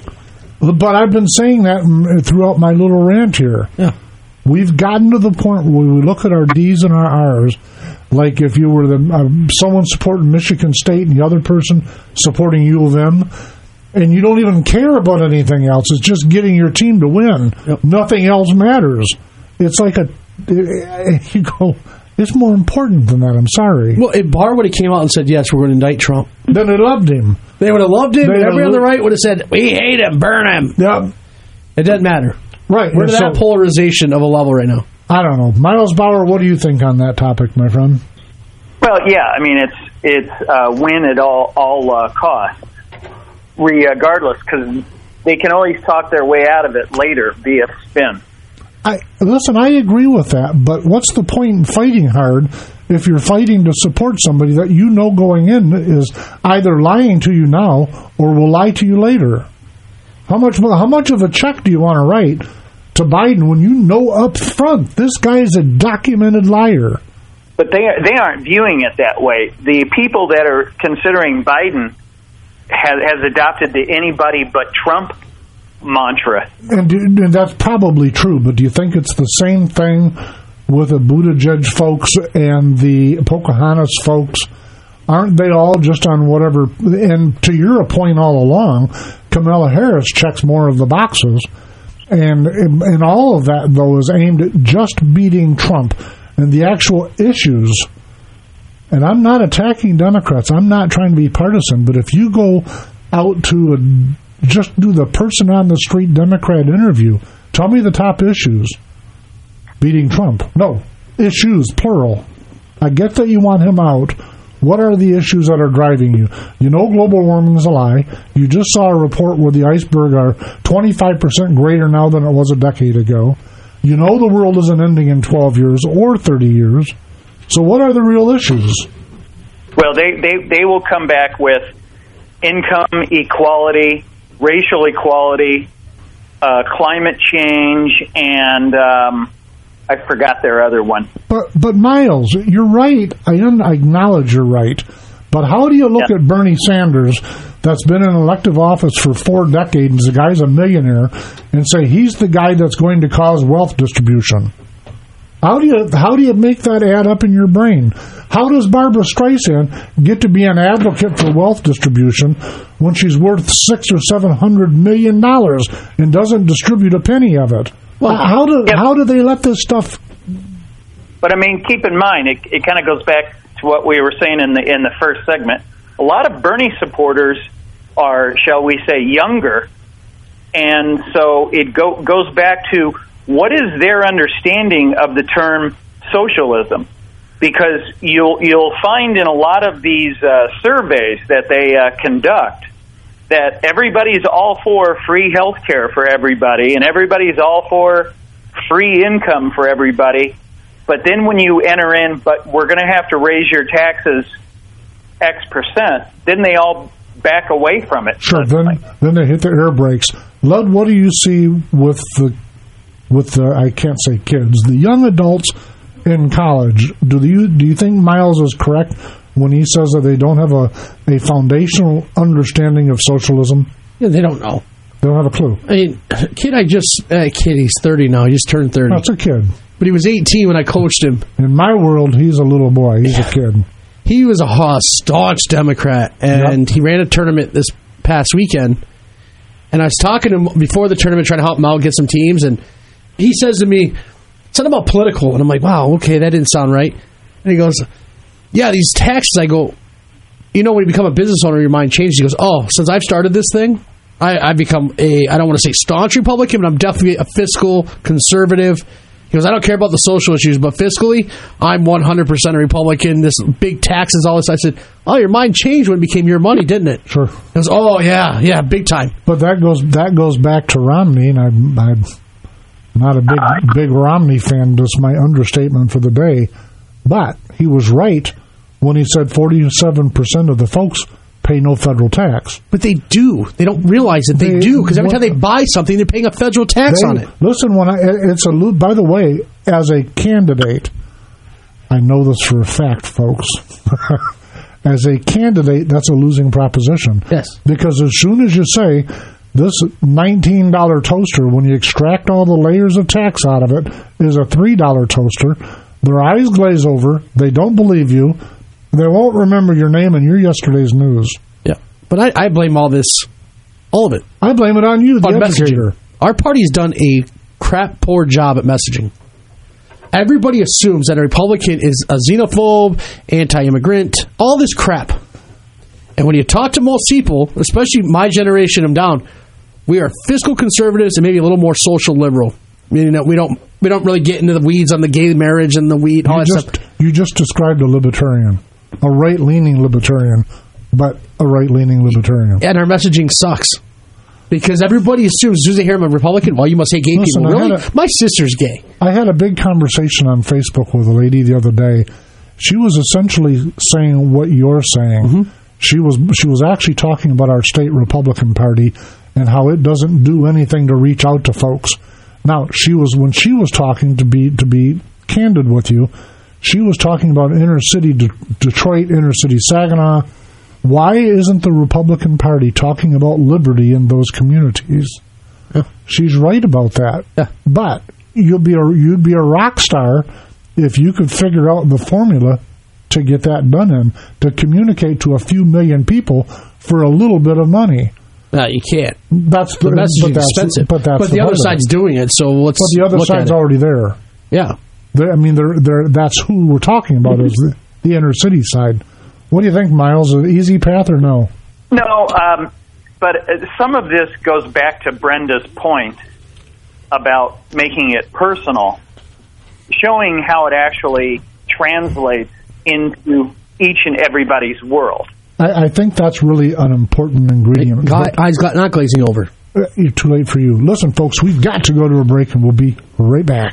But I've been saying that throughout my little rant here.
Yeah.
We've gotten to the point where we look at our D's and our R's, like if you were the uh, someone supporting Michigan State and the other person supporting U of M, and you don't even care about anything else. It's just getting your team to win. Yep. Nothing else matters. It's like a... You go... It's more important than that. I'm sorry.
Well, if Barr would have came out and said, yes, we're going to indict Trump,
then they loved him.
They would have loved him,
they
and everyone on the right would have said, we hate him, burn him.
Yeah.
It doesn't matter.
Right.
We're to that so, polarization of a level right now.
I don't know. Miles Bauer, what do you think on that topic, my friend?
Well, yeah, I mean, it's it's uh, win at all, all uh, costs, regardless, because they can always talk their way out of it later via spin.
I, listen, I agree with that, but what's the point in fighting hard if you're fighting to support somebody that you know going in is either lying to you now or will lie to you later? How much how much of a check do you want to write to Biden when you know up front this guy is a documented liar?
But they they aren't viewing it that way. The people that are considering Biden has, has adopted the anybody but Trump mantra.
And, and that's probably true, but do you think it's the same thing with the Buttigieg folks and the Pocahontas folks? Aren't they all just on whatever? And to your point all along, Kamala Harris checks more of the boxes. And, and all of that, though, is aimed at just beating Trump. And the actual issues, and I'm not attacking Democrats, I'm not trying to be partisan, but if you go out to a just do the person on the street Democrat interview. Tell me the top issues. Beating Trump. No. Issues, plural. I get that you want him out. What are the issues that are driving you? You know global warming is a lie. You just saw a report where the iceberg are twenty-five percent greater now than it was a decade ago. You know the world isn't ending in twelve years or thirty years. So what are the real issues?
Well, they, they, they will come back with income equality, racial equality, uh, climate change, and um, I forgot their other one. But,
but Miles, you're right. I, I acknowledge you're right. But how do you look yeah. at Bernie Sanders, that's been in elective office for four decades, the guy's a millionaire, and say he's the guy that's going to cause wealth distribution? How do you how do you make that add up in your brain? How does Barbara Streisand get to be an advocate for wealth distribution when she's worth six or seven hundred million dollars and doesn't distribute a penny of it? Well, how do
yeah.
how do they let this stuff?
But I mean, keep in mind, it, it kind of goes back to what we were saying in the in the first segment. A lot of Bernie supporters are, shall we say, younger, and so it go, goes back to what is their understanding of the term socialism. Because you'll you'll find in a lot of these uh, surveys that they uh, conduct that everybody's all for free health care for everybody and everybody's all for free income for everybody. But then when you enter in, but we're going to have to raise your taxes X percent, then they all back away from it.
Sure, then then they hit the air brakes. Lud, what do you see with the with the I can't say kids, the young adults in college? Do you do you think Miles is correct when he says that they don't have a, a foundational understanding of socialism?
Yeah, they don't know.
They don't have a clue.
I mean, kid, I just uh, kid, he's thirty now. He just turned thirty.
That's a kid.
But he was eighteen when I coached him.
In my world, he's a little boy. He's a kid.
He was a staunch Democrat, and yep. he ran a tournament this past weekend. And I was talking to him before the tournament, trying to help him out, get some teams, and he says to me, something about political, and I'm like, wow, okay, that didn't sound right. And he goes, yeah, these taxes. I go, you know, when you become a business owner, your mind changes. He goes, oh, since I've started this thing, I, I've become a, I don't want to say staunch Republican, but I'm definitely a fiscal conservative. He goes, I don't care about the social issues, but fiscally, I'm one hundred percent a Republican. This big taxes, all this. I said, oh, your mind changed when it became your money, didn't it?
Sure.
He goes, oh, yeah, yeah, big time.
But that goes that goes back to Romney, and I'm, I'm not a big, big Romney fan. That's my understatement for the day. But he was right when he said forty-seven percent of the folks pay no federal tax.
But they do. They don't realize that they, they do, because every time they buy something, they're paying a federal tax
they,
on it.
Listen, when I, it's a by the way, as a candidate, I know this for a fact, folks. As a candidate, that's a losing proposition.
Yes.
Because as soon as you say this nineteen dollars toaster, when you extract all the layers of tax out of it, is a three dollars toaster, their eyes glaze over, they don't believe you, they won't remember your name and your yesterday's news.
Yeah. But I, I blame all this, all of it.
I blame it on you, the
on
educator.
Messaging. Our party's done a crap poor job at messaging. Everybody assumes that a Republican is a xenophobe, anti-immigrant, all this crap. And when you talk to most people, especially my generation and down, we are fiscal conservatives and maybe a little more social liberal. Meaning that we don't we don't really get into the weeds on the gay marriage and the weed, all
you
that
just,
stuff.
You just described a libertarian. A right-leaning libertarian, but a right-leaning libertarian.
And our messaging sucks. Because everybody assumes, as soon as they hear I'm a Republican, well, you must hate gay
Listen,
people. Really?
A,
My sister's gay.
I had a big conversation on Facebook with a lady the other day. She was essentially saying what you're saying.
Mm-hmm.
She was she was actually talking about our state Republican Party and how it doesn't do anything to reach out to folks. Now, she was when she was talking, to be to be candid with you, she was talking about inner city De- Detroit, inner city Saginaw. Why isn't the Republican Party talking about liberty in those communities?
Yeah.
She's right about that.
Yeah.
But you'd be a, you'd be a rock star if you could figure out the formula to get that done in, to communicate to a few million people for a little bit of money.
No, you can't.
That's the,
the message is expensive.
But, that's
but the, the other side's doing it, so let's
But the other
look
side's
at it.
already there.
Yeah.
They're, I mean, they're, they're, that's who we're talking about, is the, the inner city side. What do you think, Miles? An easy path or no?
No, um, but some of this goes back to Brenda's point about making it personal, showing how it actually translates into each and everybody's world.
I, I think that's really an important ingredient.
Guy, eyes got not glazing over.
Uh, too late for you. Listen, folks, we've got to go to a break, and we'll be right back.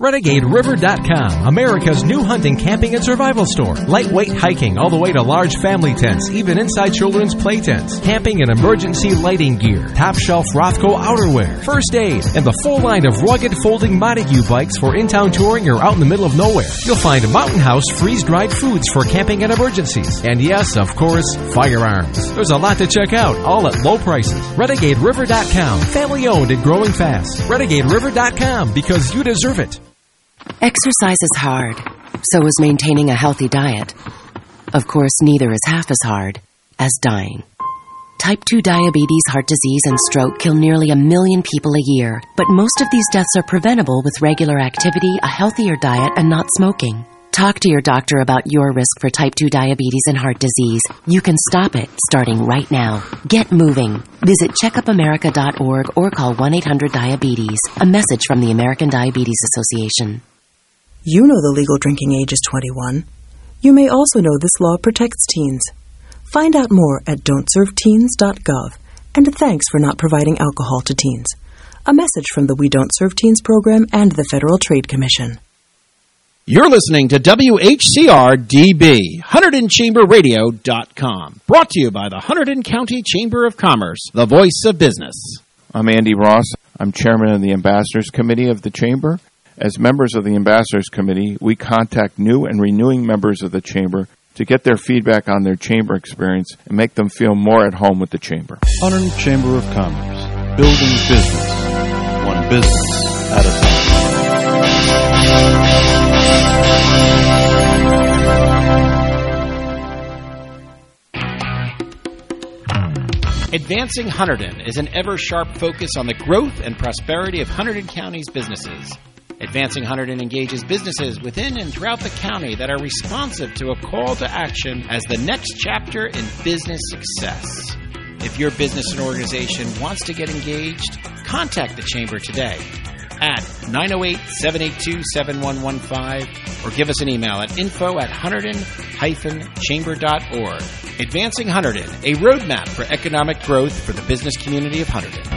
Renegade River dot com, America's new hunting, camping, and survival store. Lightweight hiking all the way to large family tents, even inside children's play tents. Camping and emergency lighting gear. Top shelf Rothko outerwear. First aid. And the full line of rugged folding Montague bikes for in-town touring or out in the middle of nowhere. You'll find Mountain House freeze-dried foods for camping and emergencies. And yes, of course, firearms. There's a lot to check out, all at low prices. Renegade River dot com, family owned and growing fast. Renegade River dot com, because you deserve it.
Exercise is hard, so is maintaining a healthy diet. Of course, neither is half as hard as dying. Type two diabetes, heart disease, and stroke kill nearly a million people a year, but most of these deaths are preventable with regular activity, a healthier diet, and not smoking. Talk to your doctor about your risk for type two diabetes and heart disease. You can stop it starting right now. Get moving. Visit checkup america dot org or call one eight hundred diabetes. A message from the American Diabetes Association.
You know the legal drinking age is twenty-one. You may also know this law protects teens. Find out more at don't serve teens dot gov. And thanks for not providing alcohol to teens. A message from the We Don't Serve Teens program and the Federal Trade Commission.
You're listening to W H C R D B, Hunterdon Chamber Radio dot com. Brought to you by the Hunterdon County Chamber of Commerce, the voice of business.
I'm Andy Ross. I'm chairman of the Ambassadors Committee of the Chamber. As members of the Ambassadors Committee, we contact new and renewing members of the Chamber to get their feedback on their Chamber experience and make them feel more at home with the Chamber.
Hunterdon Chamber of Commerce, building business, one business at a time.
Advancing Hunterdon is an ever-sharp focus on the growth and prosperity of Hunterdon County's businesses. Advancing Hunterdon engages businesses within and throughout the county that are responsive to a call to action as the next chapter in business success. If your business and organization wants to get engaged, contact the Chamber today at nine oh eight, seven eight two, seven one one five or give us an email at info at hunterdon dash chamber dot org. Advancing Hunterdon, a roadmap for economic growth for the business community of Hunterdon.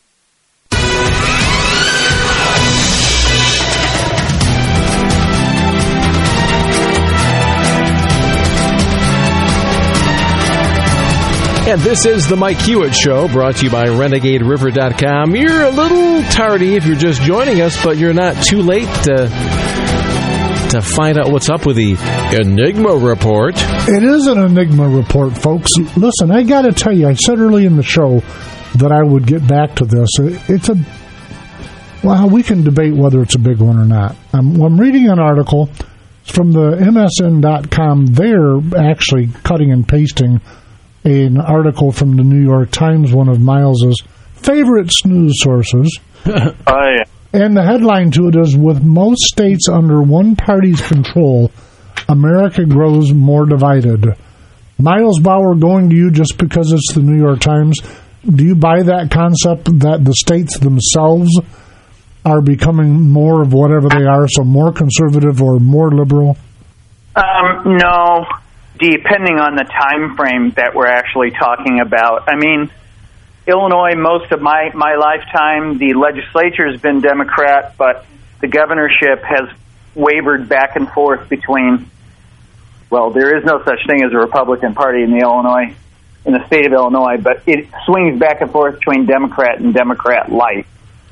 And this is the Mike Hewitt Show, brought to you by Renegade River dot com. You're a little tardy if you're just joining us, but you're not too late to, to find out what's up with the Enigma Report.
It is an Enigma Report, folks. Listen, I got to tell you, I said early in the show that I would get back to this. It's a... Well, we can debate whether it's a big one or not. I'm, I'm reading an article from the M S N dot com. They're actually cutting and pasting an article from the New York Times, one of Miles's favorite news sources.
Oh, yeah.
And the headline to it is, with most states under one party's control, America grows more divided. Miles Bauer, going to you just because it's the New York Times. Do you buy that concept that the states themselves are becoming more of whatever they are, so more conservative or more liberal?
Um, no. Depending on the time frame that we're actually talking about. I mean, Illinois, most of my, my lifetime, the legislature has been Democrat, but the governorship has wavered back and forth between, well, there is no such thing as a Republican Party in the Illinois, in the state of Illinois, but it swings back and forth between Democrat and Democrat-like.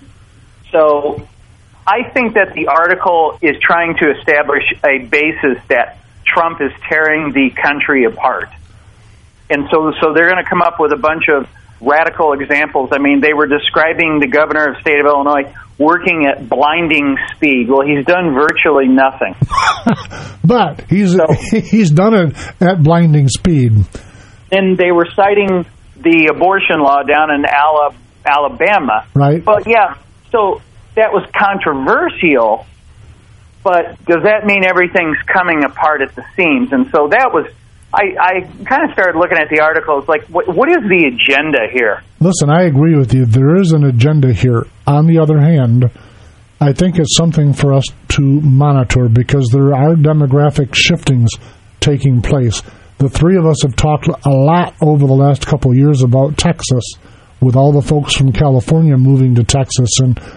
So I think that the article is trying to establish a basis that Trump is tearing the country apart. And so so they're going to come up with a bunch of radical examples. I mean, they were describing the governor of the state of Illinois working at blinding speed. Well, he's done virtually nothing.
But he's so, he's done it at blinding speed.
And they were citing the abortion law down in Alabama.
Right.
But, yeah, so that was controversial. But does that mean everything's coming apart at the seams? And so that was, I, I kind of started looking at the articles like, what, what is the agenda here?
Listen, I agree with you. There is an agenda here. On the other hand, I think it's something for us to monitor because there are demographic shiftings taking place. The three of us have talked a lot over the last couple of years about Texas, with all the folks from California moving to Texas and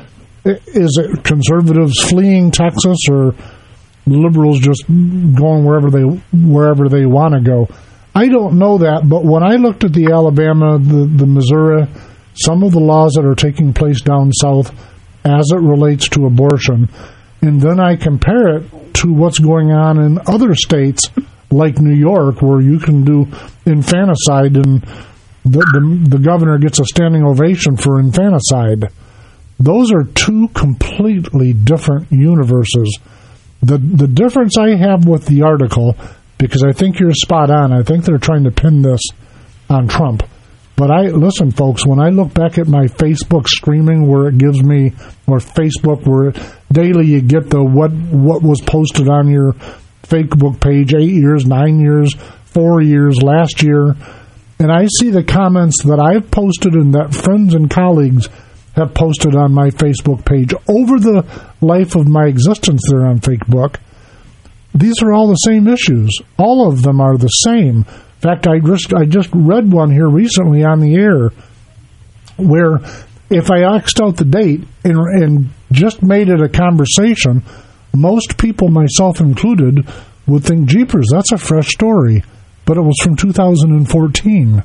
is it conservatives fleeing Texas or liberals just going wherever they wherever they want to go? I don't know that, but when I looked at the Alabama, the, the Missouri, some of the laws that are taking place down south as it relates to abortion, and then I compare it to what's going on in other states like New York, where you can do infanticide and the, the, the governor gets a standing ovation for infanticide. Those are two completely different universes. The the difference I have with the article, because I think you're spot on, I think they're trying to pin this on Trump. But I listen, folks, when I look back at my Facebook streaming where it gives me, or Facebook where daily you get the what what was posted on your Facebook page eight years, nine years, four years, last year, and I see the comments that I've posted and that friends and colleagues have posted on my Facebook page over the life of my existence there on Facebook. These are all the same issues. All of them are the same. In fact, I just I just read one here recently on the air where if I X'd out the date and, and just made it a conversation, most people, myself included, would think, jeepers, that's a fresh story. But it was from two thousand fourteen.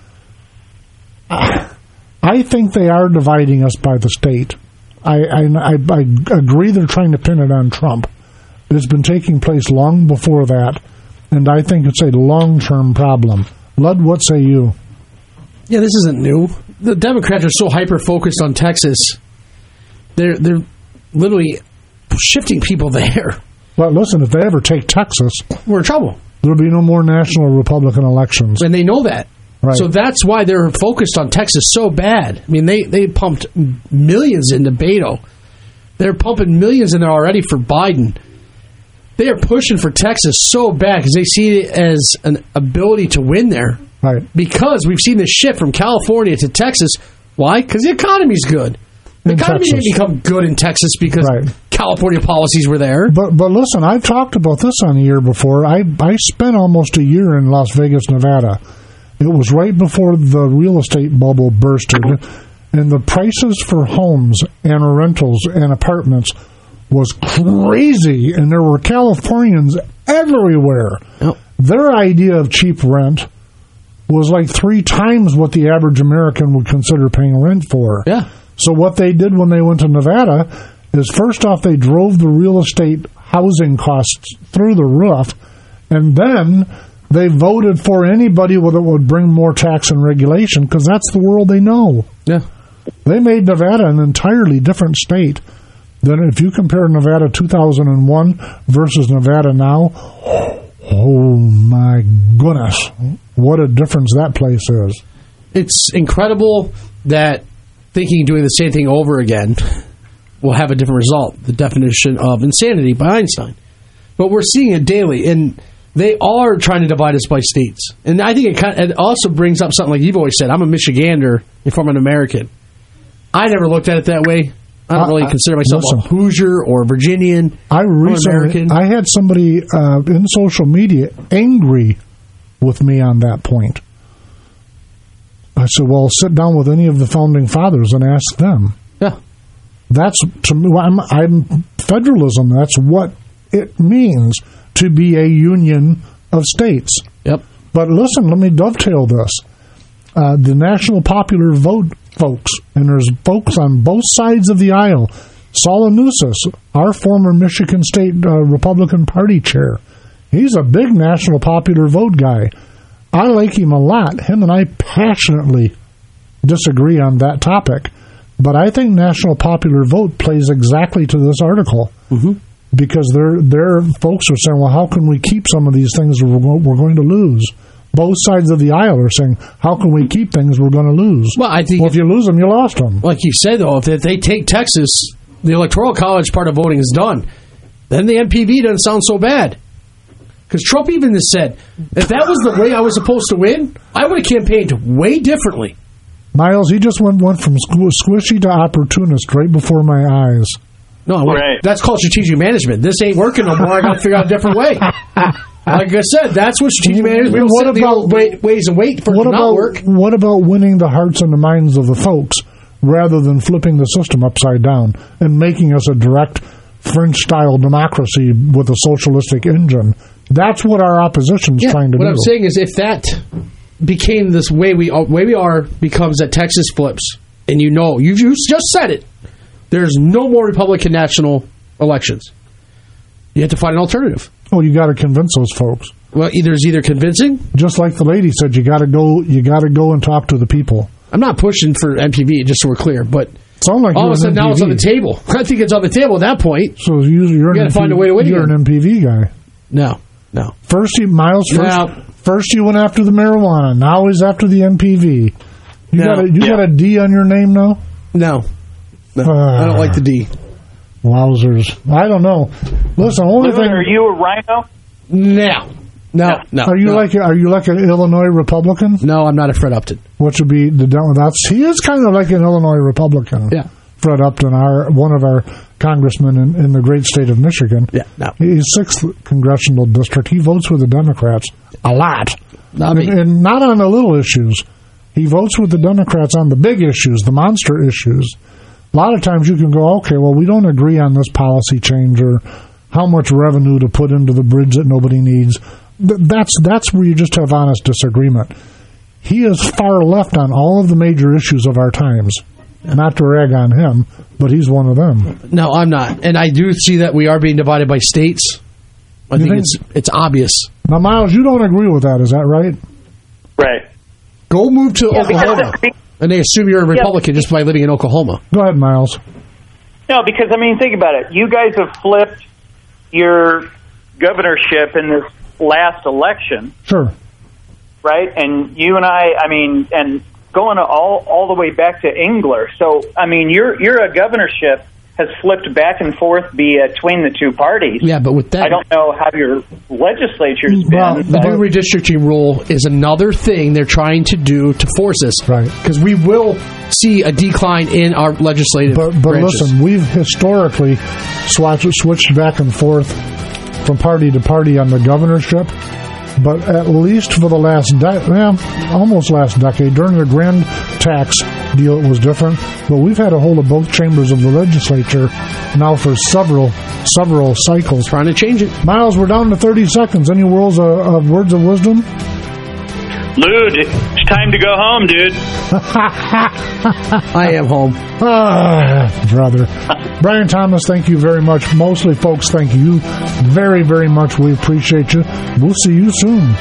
I think they are dividing us by the state. I, I, I, I agree they're trying to pin it on Trump. It's been taking place long before that, and I think it's a long-term problem. Lud, what say you?
Yeah, this isn't new. The Democrats are so hyper-focused on Texas. They're they're literally shifting people there.
Well, listen, if they ever take Texas,
we're in trouble.
There'll be no more national Republican elections.
And they know that.
Right.
So that's why they're focused on Texas so bad. I mean, they, they pumped millions into Beto. They're pumping millions in there already for Biden. They are pushing for Texas so bad because they see it as an ability to win there.
Right.
Because we've seen this shift from California to Texas. Why? Because the economy's good. The
In
economy
Texas.
didn't become good in Texas because
Right.
California policies were there.
But but listen, I've talked about this on the air before. I, I spent almost a year in Las Vegas, Nevada. It was right before the real estate bubble bursted, and the prices for homes and rentals and apartments was crazy, and there were Californians everywhere.
Yep.
Their idea of cheap rent was like three times what the average American would consider paying rent for.
Yeah.
So what they did when they went to Nevada is, first off, they drove the real estate housing costs through the roof, and then they voted for anybody that would bring more tax and regulation, because that's the world they know.
Yeah.
They made Nevada an entirely different state than if you compare Nevada two thousand one versus Nevada now. Oh, my goodness. What a difference that place is.
It's incredible that thinking doing the same thing over again will have a different result. The definition of insanity by Einstein. But we're seeing it daily, and they are trying to divide us by states. And I think it, kind of, it also brings up something like you've always said. I'm a Michigander if I'm an American. I never looked at it that way. I don't
I,
really consider myself
listen,
a Hoosier or Virginian.
I recently,
American.
I had somebody uh, in social media angry with me on that point. I said, well, sit down with any of the founding fathers and ask them.
Yeah.
That's, to me, I'm, I'm federalism. That's what it means to be a union of states.
Yep.
But listen, let me dovetail this. Uh, the national popular vote folks, and there's folks on both sides of the aisle. Saul Anusas, our former Michigan State uh, Republican Party chair, he's a big national popular vote guy. I like him a lot. Him and I passionately disagree on that topic. But I think national popular vote plays exactly to this article.
Mm-hmm.
Because their their folks are saying, well, how can we keep some of these things we're, we're going to lose? Both sides of the aisle are saying, how can we keep things we're going to lose?
Well, I think
well, if you lose them, you lost them.
Like you said, though, if they take Texas, the Electoral College part of voting is done. Then the N P V doesn't sound so bad. Because Trump even has said, if that was the way I was supposed to win, I would have campaigned way differently.
Miles, he just went, went from squishy to opportunist right before my eyes.
No, right. That's called strategic management. This ain't working no more. I got to figure out a different way. Like I said, that's what strategic management is. What about the way, ways and wait for it to
about,
not work?
What about winning the hearts and the minds of the folks rather than flipping the system upside down and making us a direct French-style democracy with a socialistic engine. That's what our opposition's
yeah,
trying to
what
do.
What I'm saying is if that became this way we, way we are, becomes that Texas flips, and you know, you just said it, there's no more Republican national elections. You have to find an alternative.
Oh, you got to convince those folks.
Well, either is either convincing,
just like the lady said, you got to go. You got to go and talk to the people.
I'm not pushing for M P V, just so we're clear, but
sound like
all of a sudden
M P V.
Now it's on the table. I think it's on the table at that point.
So you, you're
you got to find a way to win.
You're
again.
an M P V guy.
No, no.
First, he, Miles. First,
now,
first you went after the marijuana. Now he's after the M P V. You
no,
got a, you
yeah.
got a D on your name now?
No, no. Uh, I don't like the D.
Wowzers! I don't know. Listen, only
Lou,
thing.
Are you a rhino?
No. No, no.
Are you
no.
like are you like an Illinois Republican?
No, I'm not a Fred Upton.
What should be the that's he is kind of like an Illinois Republican.
Yeah,
Fred Upton, our one of our congressmen in, in the great state of Michigan.
Yeah, no.
He's sixth congressional district. He votes with the Democrats a lot,
not
and, and not on the little issues. He votes with the Democrats on the big issues, the monster issues. A lot of times you can go, okay, well, we don't agree on this policy change or how much revenue to put into the bridge that nobody needs. That's that's where you just have honest disagreement. He is far left on all of the major issues of our times. Not to rag on him, but he's one of them.
No, I'm not. And I do see that we are being divided by states. I think, think it's it's obvious.
Now, Miles, you don't agree with that, is that right?
Right.
Go move to
yeah,
Oklahoma. And they assume you're a Republican yeah. just by living in Oklahoma.
Go ahead, Miles.
No, because, I mean, think about it. You guys have flipped your governorship in this last election.
Sure.
Right? And you and I, I mean, and going all all the way back to Engler. So, I mean, your your governorship has flipped back and forth between the two parties.
Yeah, but with that...
I don't know how your legislature's
well,
been.
The new redistricting rule is another thing they're trying to do to force us.
Right.
Because we will see a decline in our legislative
But, but
branches.
listen, we've historically swatched, switched back and forth from party to party on the governorship. But at least for the last, de- well, almost last decade, during the grand tax deal, it was different. But we've had a hold of both chambers of the legislature now for several, several cycles.
Trying to change it.
Miles, we're down to thirty seconds. Any words of, of words of wisdom?
Lou, it's time to go home, dude.
I am home.
Ah, brother. Brian Thomas, thank you very much. Mostly, folks, thank you very, very much. We appreciate you. We'll see you soon.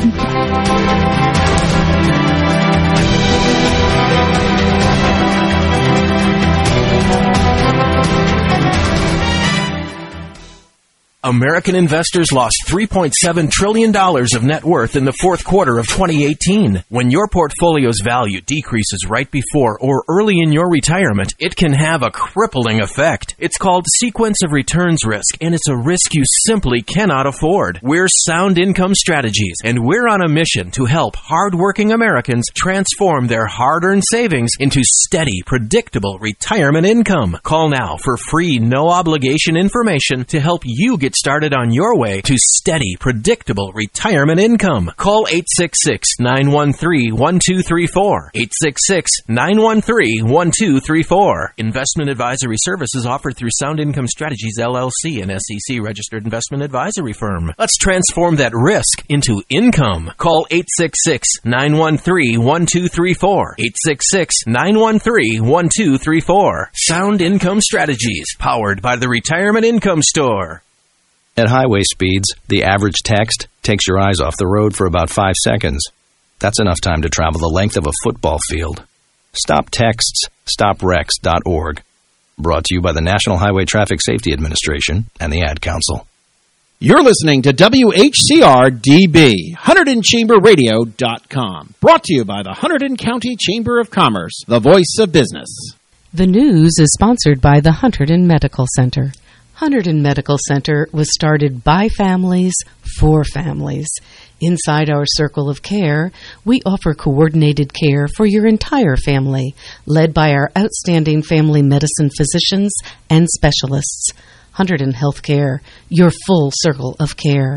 American investors lost three point seven trillion dollars of net worth in the fourth quarter of twenty eighteen. When your portfolio's value decreases right before or early in your retirement, it can have a crippling effect. It's called sequence of returns risk, and it's a risk you simply cannot afford. We're Sound Income Strategies, and we're on a mission to help hardworking Americans transform their hard-earned savings into steady, predictable retirement income. Call now for free, no-obligation information to help you get started on your way to steady, predictable retirement income. Call eight six six, nine one three, one two three four. eight six six, nine one three, one two three four. Investment advisory services offered through Sound Income Strategies, L L C, an S E C-registered investment advisory firm. Let's transform that risk into income. Call eight six six, nine one three, one two three four. eight six six, nine one three, one two three four. Sound Income Strategies, powered by the Retirement Income Store.
At highway speeds, the average text takes your eyes off the road for about five seconds. That's enough time to travel the length of a football field. Stop texts, stop wrecks dot org. Brought to you by the National Highway Traffic Safety Administration and the Ad Council.
You're listening to W H C R D B, Hunterdon Chamber Radio dot com. Brought to you by the Hunterdon County Chamber of Commerce, the voice of business.
The news is sponsored by the Hunterdon Medical Center. Hunterdon Medical Center was started by families for families. Inside our circle of care, we offer coordinated care for your entire family, led by our outstanding family medicine physicians and specialists. Hunterdon Healthcare, your full circle of care.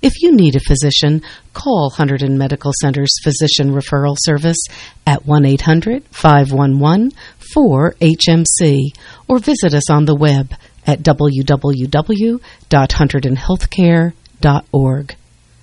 If you need a physician, call Hunterdon Medical Center's Physician Referral Service at one eight hundred, five one one, four H M C or visit us on the web at w w w dot hunterdon healthcare dot org.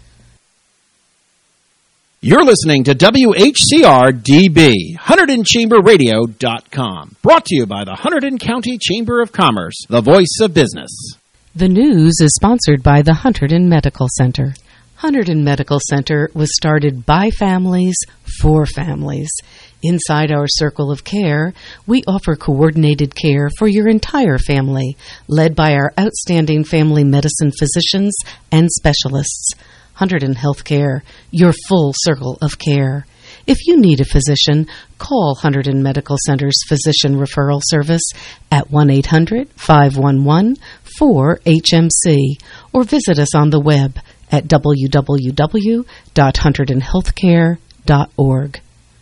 You're listening to W H C R D B, Hunterdon Chamber Radio dot com. Brought to you by the Hunterdon County Chamber of Commerce, the voice of business.
The news is sponsored by the Hunterdon Medical Center. Hunterdon Medical Center was started by families for families. Inside our circle of care, we offer coordinated care for your entire family, led by our outstanding family medicine physicians and specialists. Hunterdon Healthcare, your full circle of care. If you need a physician, call Hunterdon Medical Center's Physician Referral Service at one eight hundred, five one one, four H M C or visit us on the web at w w w dot hunterdon healthcare dot org.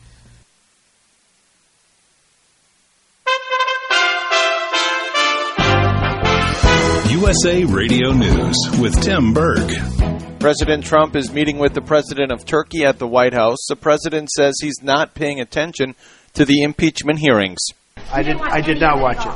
U S A Radio News with Tim Berg.
President Trump is meeting with the president of Turkey at the White House. The president says he's not paying attention to the impeachment hearings.
I did I did not watch it.